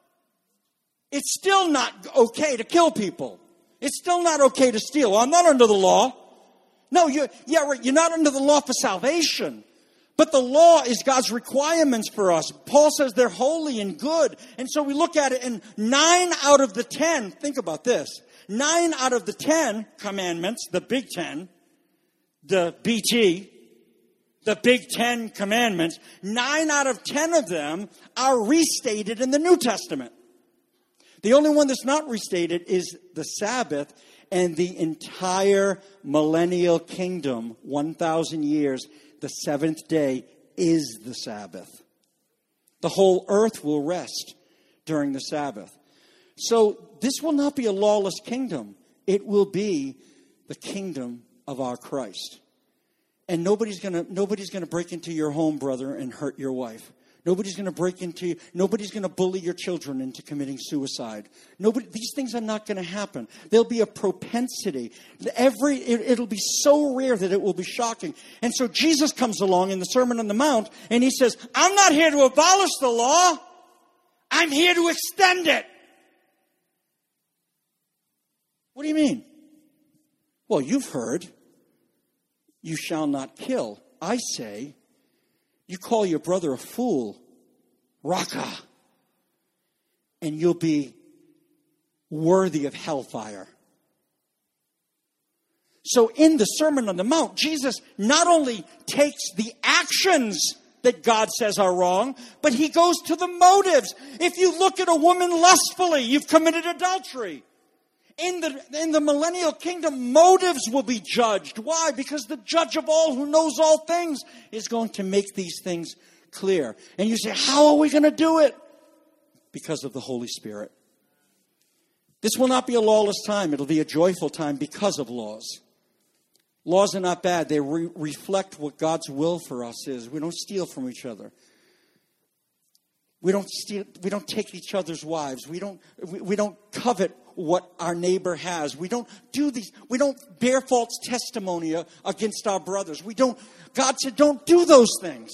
It's still not okay to kill people. It's still not okay to steal. Well, I'm not under the law. No, you're, yeah, right, you're not under the law for salvation. But the law is God's requirements for us. Paul says they're holy and good. And so we look at it, and nine out of the ten, think about this, nine out of the ten commandments, the big ten, the B T, the big ten commandments, nine out of ten of them are restated in the New Testament. The only one that's not restated is the Sabbath, and the entire millennial kingdom, one thousand years, the seventh day is the Sabbath. The whole earth will rest during the Sabbath. So this will not be a lawless kingdom. It will be the kingdom of our Christ. And nobody's going to nobody's going to break into your home, brother, and hurt your wife. Nobody's going to break into you. Nobody's going to bully your children into committing suicide. Nobody. These things are not going to happen. There'll be a propensity. Every it, it'll be so rare that it will be shocking. And so Jesus comes along in the Sermon on the Mount, and he says, "I'm not here to abolish the law. I'm here to extend it." What do you mean? Well, you've heard, "You shall not kill." I say, you call your brother a fool, raka. and you'll be worthy of hellfire. So in the Sermon on the Mount, Jesus not only takes the actions that God says are wrong, but he goes to the motives. If you look at a woman lustfully, you've committed adultery. In the, in the millennial kingdom, motives will be judged. Why? Because the judge of all, who knows all things, is going to make these things clear. And you say, how are we going to do it? Because of the Holy Spirit. This will not be a lawless time. It'll be a joyful time because of laws. Laws are not bad. They re- reflect what God's will for us is. We don't steal from each other. We don't steal. We don't take each other's wives. We don't. We, we don't covet what our neighbor has. We don't do these. We don't bear false testimony against our brothers. We don't. God said, don't do those things.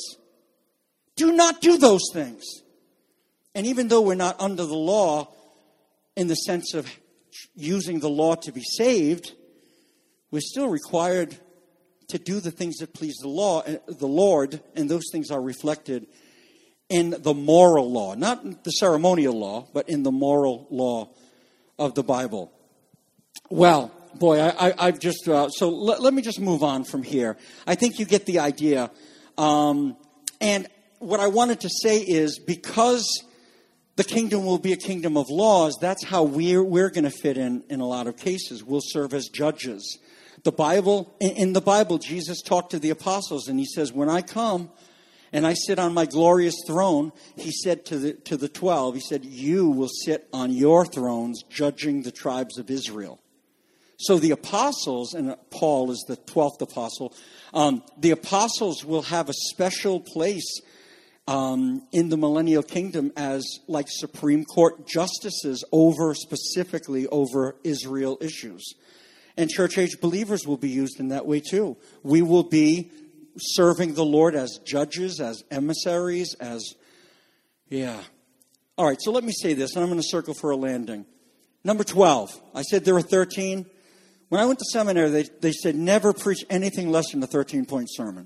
Do not do those things. And even though we're not under the law, in the sense of using the law to be saved, we're still required to do the things that please the law, the Lord, and those things are reflected in the moral law, not the ceremonial law, but in the moral law of the Bible. Well, boy, I, I, I've just uh, so let, let me just move on from here. I think you get the idea. Um, and what I wanted to say is, because the kingdom will be a kingdom of laws, that's how we're we're going to fit in in a lot of cases. We'll serve as judges. The Bible, in the Bible, Jesus talked to the apostles, and he says, when I come and I sit on my glorious throne, he said to the to the twelve, he said, you will sit on your thrones judging the tribes of Israel. So the apostles, and Paul is the twelfth apostle, um, the apostles will have a special place um, in the millennial kingdom as like Supreme Court justices over, specifically over Israel issues. And church-age believers will be used in that way too. We will be serving the Lord as judges, as emissaries, as, yeah. All right, so let me say this, and I'm going to circle for a landing. Number twelve. I said there were thirteen. When I went to seminary, they, they said never preach anything less than a thirteen-point sermon.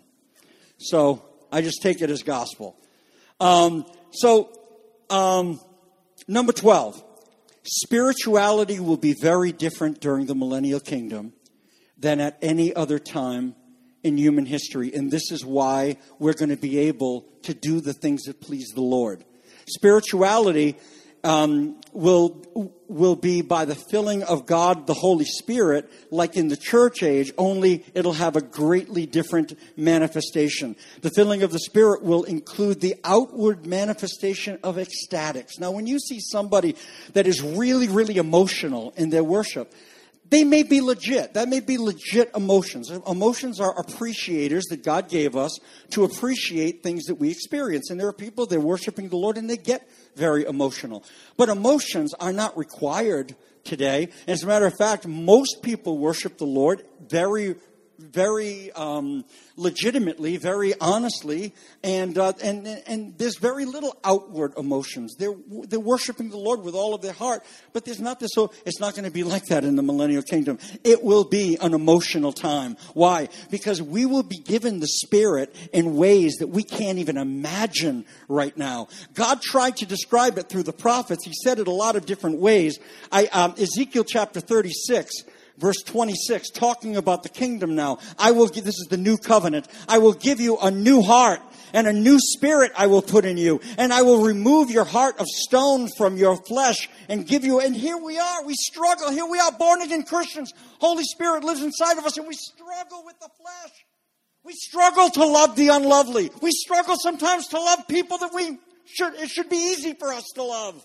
So I just take it as gospel. Um, so, um, number twelve. Spirituality will be very different during the millennial kingdom than at any other time in human history. And this is why we're going to be able to do the things that please the Lord. Spirituality um, will will be by the filling of God, the Holy Spirit, like in the church age, only it'll have a greatly different manifestation. The filling of the Spirit will include the outward manifestation of ecstatics. Now, when you see somebody that is really, really emotional in their worship, they may be legit. That may be legit emotions. Emotions are appreciators that God gave us to appreciate things that we experience. And there are people, they're worshiping the Lord and they get very emotional. But emotions are not required today. As a matter of fact, most people worship the Lord very, very um, legitimately, very honestly, and uh, and and there's very little outward emotions. They're they're worshiping the Lord with all of their heart, but there's not this. So it's not going to be like that in the millennial kingdom. It will be an emotional time. Why? Because we will be given the Spirit in ways that we can't even imagine right now. God tried to describe it through the prophets. He said it a lot of different ways. I um, Ezekiel chapter thirty-six. Verse twenty-six, talking about the kingdom now. I will give, this is the new covenant. I will give you a new heart and a new spirit I will put in you. And I will remove your heart of stone from your flesh and give you, and here we are, we struggle. Here we are, born again Christians. Holy Spirit lives inside of us and we struggle with the flesh. We struggle to love the unlovely. We struggle sometimes to love people that we should, it should be easy for us to love.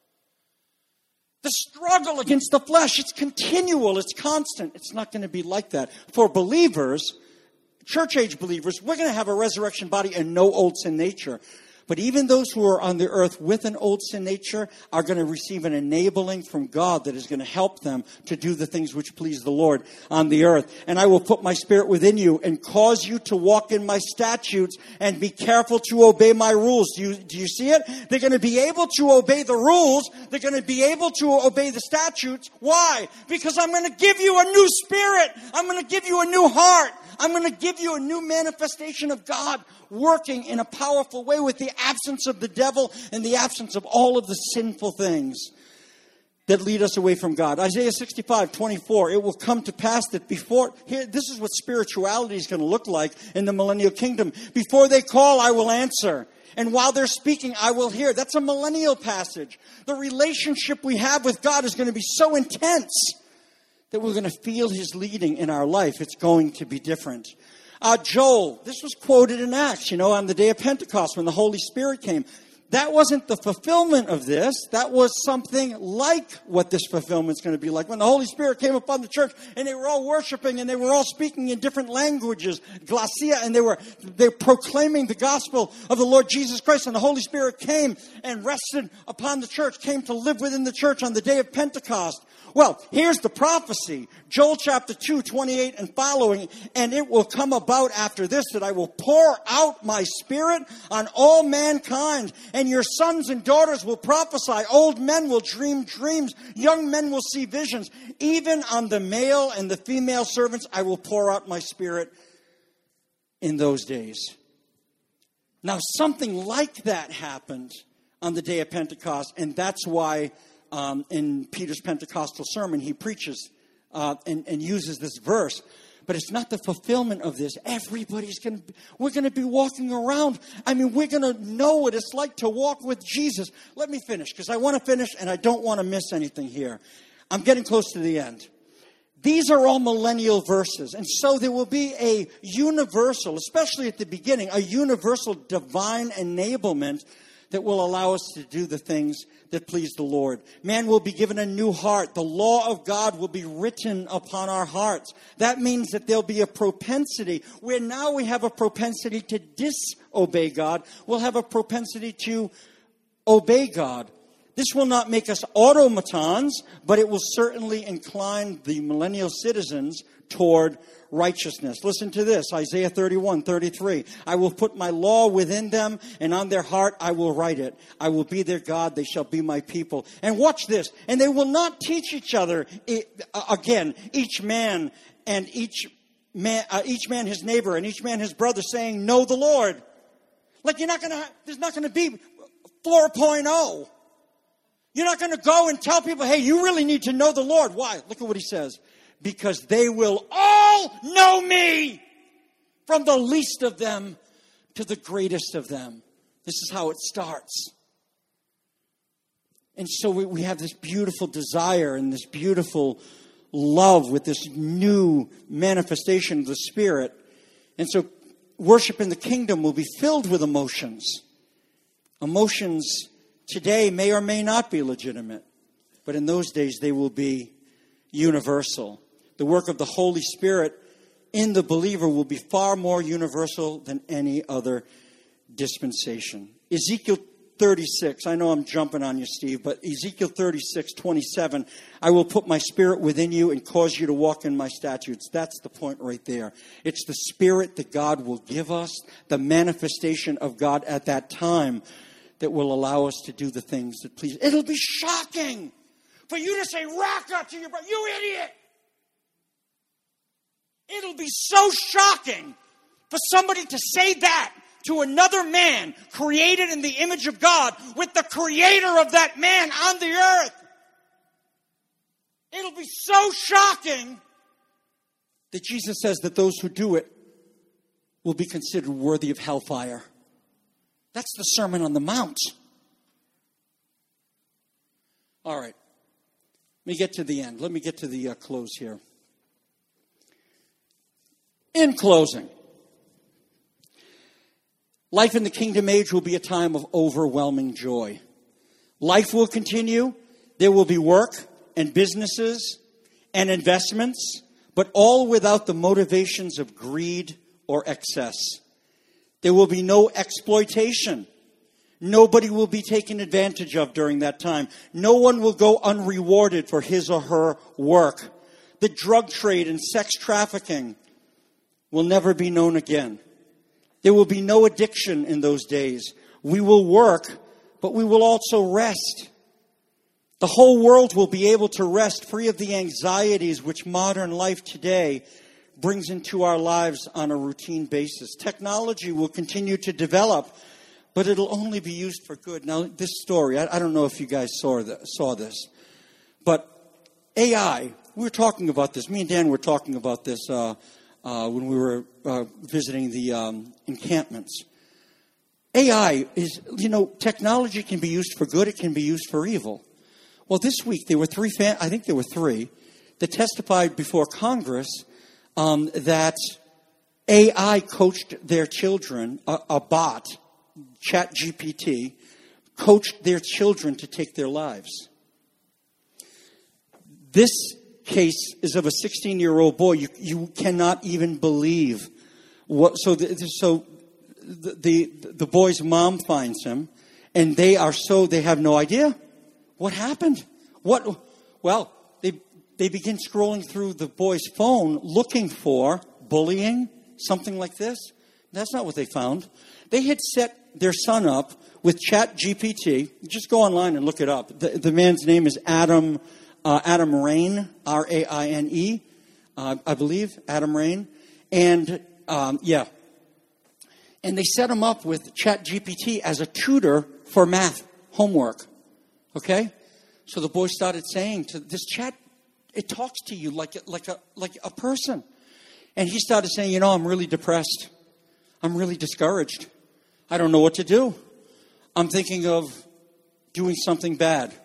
The struggle against the flesh, it's continual, it's constant. It's not going to be like that. For believers, church-age believers, we're going to have a resurrection body and no old sin nature. But even those who are on the earth with an old sin nature are going to receive an enabling from God that is going to help them to do the things which please the Lord on the earth. And I will put my Spirit within you and cause you to walk in my statutes and be careful to obey my rules. Do you, do you see it? They're going to be able to obey the rules. They're going to be able to obey the statutes. Why? Because I'm going to give you a new spirit. I'm going to give you a new heart. I'm going to give you a new manifestation of God working in a powerful way with the absence of the devil and the absence of all of the sinful things that lead us away from God. Isaiah sixty-five, twenty-four, it will come to pass that before, here, this is what spirituality is going to look like in the millennial kingdom. Before they call, I will answer. And while they're speaking, I will hear. That's a millennial passage. The relationship we have with God is going to be so intense that we're going to feel His leading in our life. It's going to be different. Uh, Joel, this was quoted in Acts, you know, on the day of Pentecost when the Holy Spirit came. That wasn't the fulfillment of this. That was something like what this fulfillment is going to be like. When the Holy Spirit came upon the church and they were all worshiping and they were all speaking in different languages, Glacia, and they were they were proclaiming the gospel of the Lord Jesus Christ. And the Holy Spirit came and rested upon the church, came to live within the church on the day of Pentecost. Well, here's the prophecy. Joel chapter two, twenty-eight and following. And it will come about after this that I will pour out my Spirit on all mankind. And your sons and daughters will prophesy. Old men will dream dreams. Young men will see visions. Even on the male and the female servants, I will pour out my Spirit in those days. Now, something like that happened on the day of Pentecost. And that's why Um, in Peter's Pentecostal sermon, he preaches uh, and, and uses this verse. But it's not the fulfillment of this. Everybody's going to, we're going to be walking around. I mean, we're going to know what it's like to walk with Jesus. Let me finish, because I want to finish and I don't want to miss anything here. I'm getting close to the end. These are all millennial verses. And so there will be a universal, especially at the beginning, a universal divine enablement that will allow us to do the things that please the Lord. Man will be given a new heart. The law of God will be written upon our hearts. That means that there'll be a propensity. Where now we have a propensity to disobey God, we'll have a propensity to obey God. This will not make us automatons, but it will certainly incline the millennial citizens toward righteousness. Listen to this, Isaiah thirty-one, thirty-three. I will put my law within them, and on their heart I will write it. I will be their God, they shall be my people. And watch this, and they will not teach each other, again, each man and each man, uh, each man his neighbor, and each man his brother, saying, know the Lord. Like you're not going to, there's not going to be four point oh. You're not going to go and tell people, hey, you really need to know the Lord. Why? Look at what he says. Because they will all know me, from the least of them to the greatest of them. This is how it starts. And so we, we have this beautiful desire and this beautiful love with this new manifestation of the Spirit. And so worship in the kingdom will be filled with emotions. Emotions today may or may not be legitimate, but in those days they will be universal. The work of the Holy Spirit in the believer will be far more universal than any other dispensation. Ezekiel thirty-six, I know I'm jumping on you, Steve, but Ezekiel thirty-six, twenty-seven, I will put my Spirit within you and cause you to walk in my statutes. That's the point right there. It's the Spirit that God will give us, the manifestation of God at that time that will allow us to do the things that please. It'll be shocking for you to say, Raka, to your brother, you idiot. It'll be so shocking for somebody to say that to another man created in the image of God with the creator of that man on the earth. It'll be so shocking that Jesus says that those who do it will be considered worthy of hellfire. That's the Sermon on the Mount. All right. Let me get to the end. Let me get to the uh, close here. In closing, life in the kingdom age will be a time of overwhelming joy. Life will continue. There will be work and businesses and investments, but all without the motivations of greed or excess. There will be no exploitation. Nobody will be taken advantage of during that time. No one will go unrewarded for his or her work. The drug trade and sex trafficking will never be known again. There will be no addiction in those days. We will work, but we will also rest. The whole world will be able to rest free of the anxieties which modern life today brings into our lives on a routine basis. Technology will continue to develop, but it'll only be used for good. Now, this story, I, I don't know if you guys saw, the, saw this, but A I, we were talking about this. Me and Dan were talking about this uh, uh, when we were uh, visiting the um, encampments. A I is, you know, technology can be used for good. It can be used for evil. Well, this week there were three, fam- I think there were three, that testified before Congress um, that A I coached their children, a, a bot, ChatGPT, coached their children to take their lives. This case is of a sixteen-year-old boy. You, you cannot even believe what. So, the, so the, the the boy's mom finds him, and they are so they have no idea what happened. What? Well, they they begin scrolling through the boy's phone looking for bullying, something like this. That's not what they found. They had set their son up with ChatGPT. Just go online and look it up. The, the man's name is Adam. Uh, Adam Raine, R A I N E, uh, I believe, Adam Raine. And, um, yeah. And they set him up with ChatGPT as a tutor for math homework. Okay? So the boy started saying to this chat, it talks to you like, like, a, like a person. And he started saying, you know, I'm really depressed. I'm really discouraged. I don't know what to do. I'm thinking of doing something bad.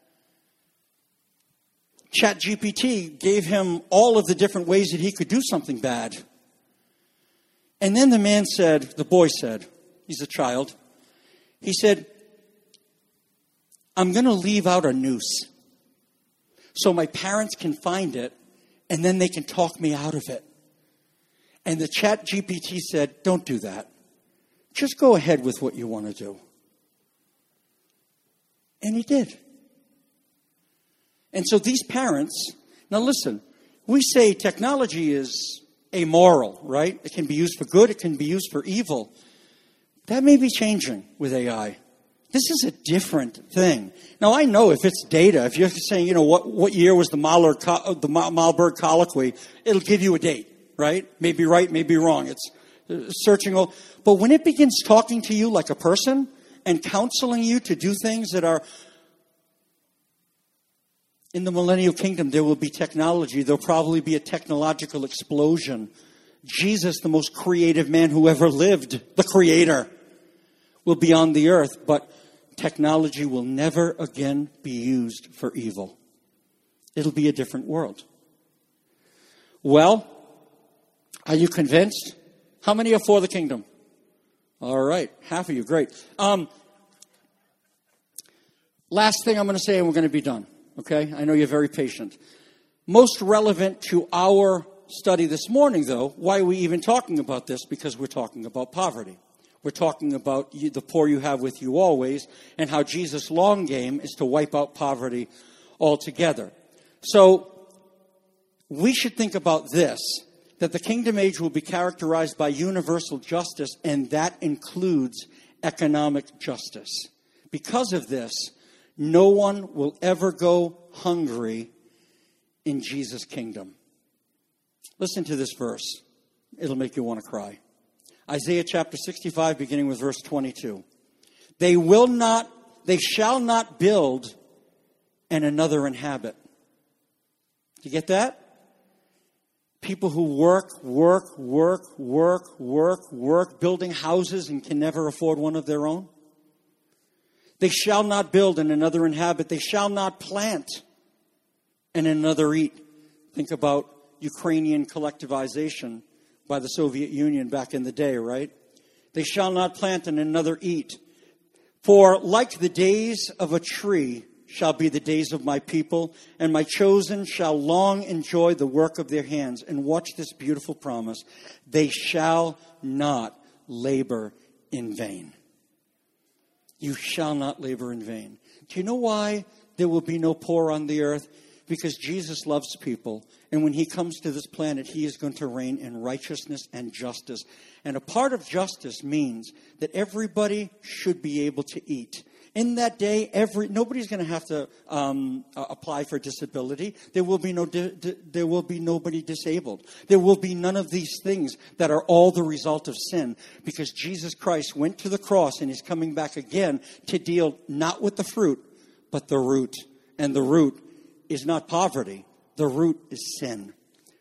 ChatGPT gave him all of the different ways that he could do something bad. And then the man said, the boy said, he's a child, he said, I'm going to leave out a noose so my parents can find it and then they can talk me out of it. And the ChatGPT said, don't do that. Just go ahead with what you want to do. And he did. And so these parents, now listen, we say technology is amoral, right? It can be used for good, it can be used for evil. That may be changing with A I. This is a different thing. Now I know if it's data, if you're saying, you know, what, what year was the Mahler, the Marburg colloquy, it'll give you a date, right? Maybe right, maybe wrong. It's searching. But when it begins talking to you like a person and counseling you to do things that are in the millennial kingdom, there will be technology. There'll probably be a technological explosion. Jesus, the most creative man who ever lived, the creator, will be on the earth. But technology will never again be used for evil. It'll be a different world. Well, are you convinced? How many are for the kingdom? All right, half of you, great. Um, last thing I'm going to say, and we're going to be done. Okay, I know you're very patient. Most relevant to our study this morning, though, why are we even talking about this? Because we're talking about poverty. We're talking about you, the poor you have with you always, and how Jesus' long game is to wipe out poverty altogether. So we should think about this, that the kingdom age will be characterized by universal justice, and that includes economic justice. Because of this, no one will ever go hungry in Jesus' kingdom. Listen to this verse. It'll make you want to cry. Isaiah chapter sixty-five, beginning with verse twenty-two. They will not, they shall not build and another inhabit. Do you get that? People who work, work, work, work, work, work, building houses and can never afford one of their own. They shall not build and another inhabit. They shall not plant and another eat. Think about Ukrainian collectivization by the Soviet Union back in the day, right? They shall not plant and another eat. For like the days of a tree shall be the days of my people, and my chosen shall long enjoy the work of their hands. And watch this beautiful promise. They shall not labor in vain. You shall not labor in vain. Do you know why there will be no poor on the earth? Because Jesus loves people. And when he comes to this planet, he is going to reign in righteousness and justice. And a part of justice means that everybody should be able to eat. In that day, every nobody's going to have to um, uh, apply for disability. There will be no di- di- there will be nobody disabled. There will be none of these things that are all the result of sin, because Jesus Christ went to the cross and he's coming back again to deal not with the fruit, but the root. And the root is not poverty. The root is sin.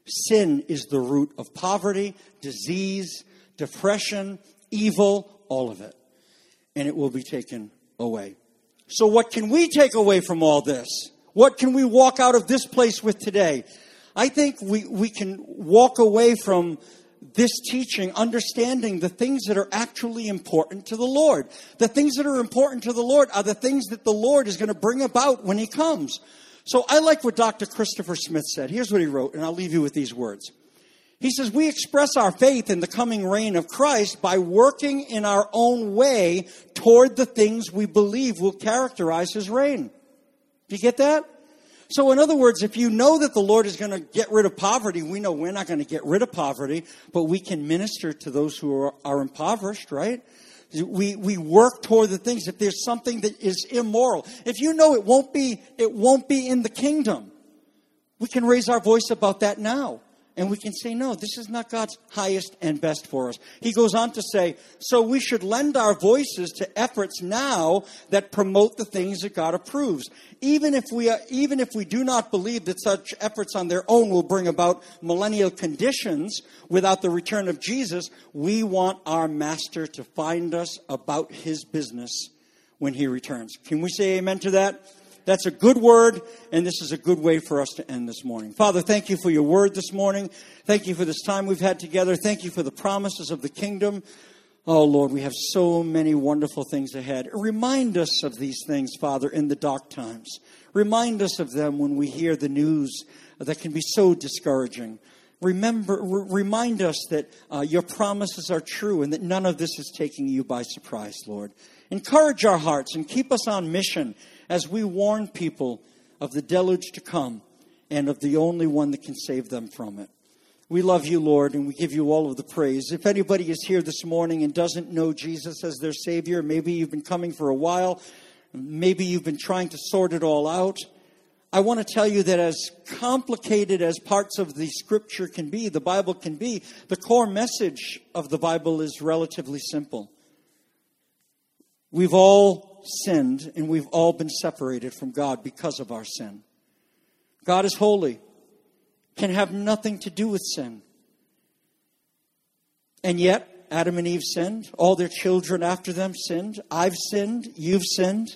Sin is the root of poverty, disease, depression, evil, all of it. And it will be taken away. So what can we take away from all this? What can we walk out of this place with today? I think we, we can walk away from this teaching understanding the things that are actually important to the Lord. The things that are important to the Lord are the things that the Lord is going to bring about when he comes. So I like what Doctor Christopher Smith said. Here's what he wrote, and I'll leave you with these words. He says, we express our faith in the coming reign of Christ by working in our own way toward the things we believe will characterize his reign. Do you get that? So in other words, if you know that the Lord is going to get rid of poverty, we know we're not going to get rid of poverty, but we can minister to those who are, are impoverished, right? We we work toward the things. If there's something that is immoral, if you know it won't be it won't be in the kingdom, we can raise our voice about that now. And we can say, no, this is not God's highest and best for us. He goes on to say, so we should lend our voices to efforts now that promote the things that God approves. Even if we, are, even if we do not believe that such efforts on their own will bring about millennial conditions without the return of Jesus, we want our Master to find us about his business when he returns. Can we say amen to that? That's a good word, and this is a good way for us to end this morning. Father, thank you for your word this morning. Thank you for this time we've had together. Thank you for the promises of the kingdom. Oh, Lord, we have so many wonderful things ahead. Remind us of these things, Father, in the dark times. Remind us of them when we hear the news that can be so discouraging. Remember, r- remind us that uh, your promises are true and that none of this is taking you by surprise, Lord. Encourage our hearts and keep us on mission as we warn people of the deluge to come and of the only one that can save them from it. We love you, Lord, and we give you all of the praise. If anybody is here this morning and doesn't know Jesus as their Savior, maybe you've been coming for a while, maybe you've been trying to sort it all out, I want to tell you that as complicated as parts of the Scripture can be, the Bible can be, the core message of the Bible is relatively simple. We've all sinned, and we've all been separated from God because of our sin. God is holy, can have nothing to do with sin. And yet, Adam and Eve sinned. All their children after them sinned. I've sinned. You've sinned.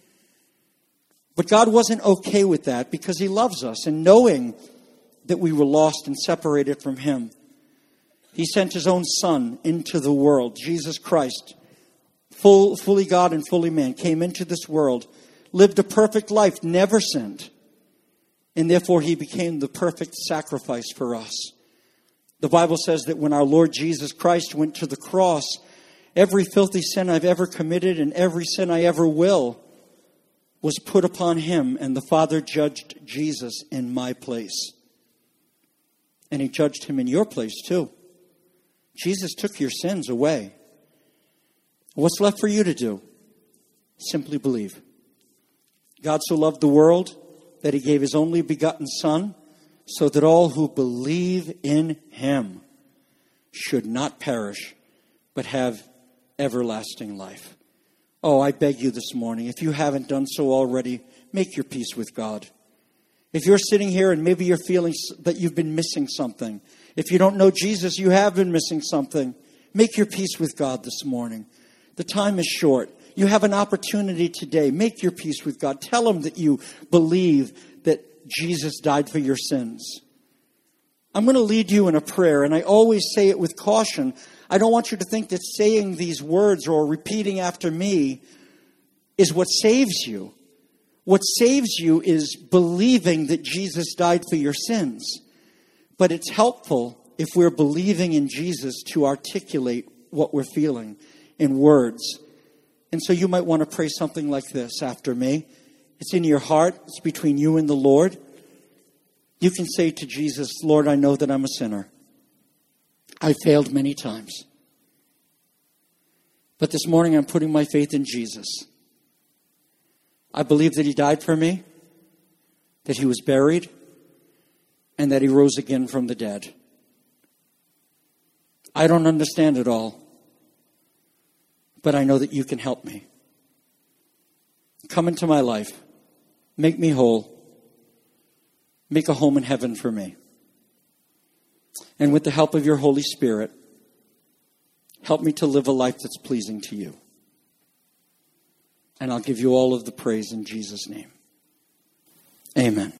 But God wasn't okay with that because he loves us. And knowing that we were lost and separated from him, he sent his own Son into the world, Jesus Christ, Full, fully God and fully man, came into this world, lived a perfect life, never sinned. And therefore he became the perfect sacrifice for us. The Bible says that when our Lord Jesus Christ went to the cross, every filthy sin I've ever committed and every sin I ever will was put upon him, and the Father judged Jesus in my place. And he judged him in your place too. Jesus took your sins away. What's left for you to do? Simply believe. God so loved the world that he gave his only begotten Son, so that all who believe in him should not perish, but have everlasting life. Oh, I beg you this morning, if you haven't done so already, make your peace with God. If you're sitting here and maybe you're feeling that you've been missing something, if you don't know Jesus, you have been missing something, make your peace with God this morning. The time is short. You have an opportunity today. Make your peace with God. Tell him that you believe that Jesus died for your sins. I'm going to lead you in a prayer, and I always say it with caution. I don't want you to think that saying these words or repeating after me is what saves you. What saves you is believing that Jesus died for your sins. But it's helpful if we're believing in Jesus to articulate what we're feeling in words. And so you might want to pray something like this after me. It's in your heart. It's between you and the Lord. You can say to Jesus, Lord, I know that I'm a sinner. I failed many times. But this morning I'm putting my faith in Jesus. I believe that he died for me, that he was buried, and that he rose again from the dead. I don't understand it all, but I know that you can help me. Come into my life. Make me whole. Make a home in heaven for me. And with the help of your Holy Spirit, help me to live a life that's pleasing to you. And I'll give you all of the praise in Jesus' name. Amen.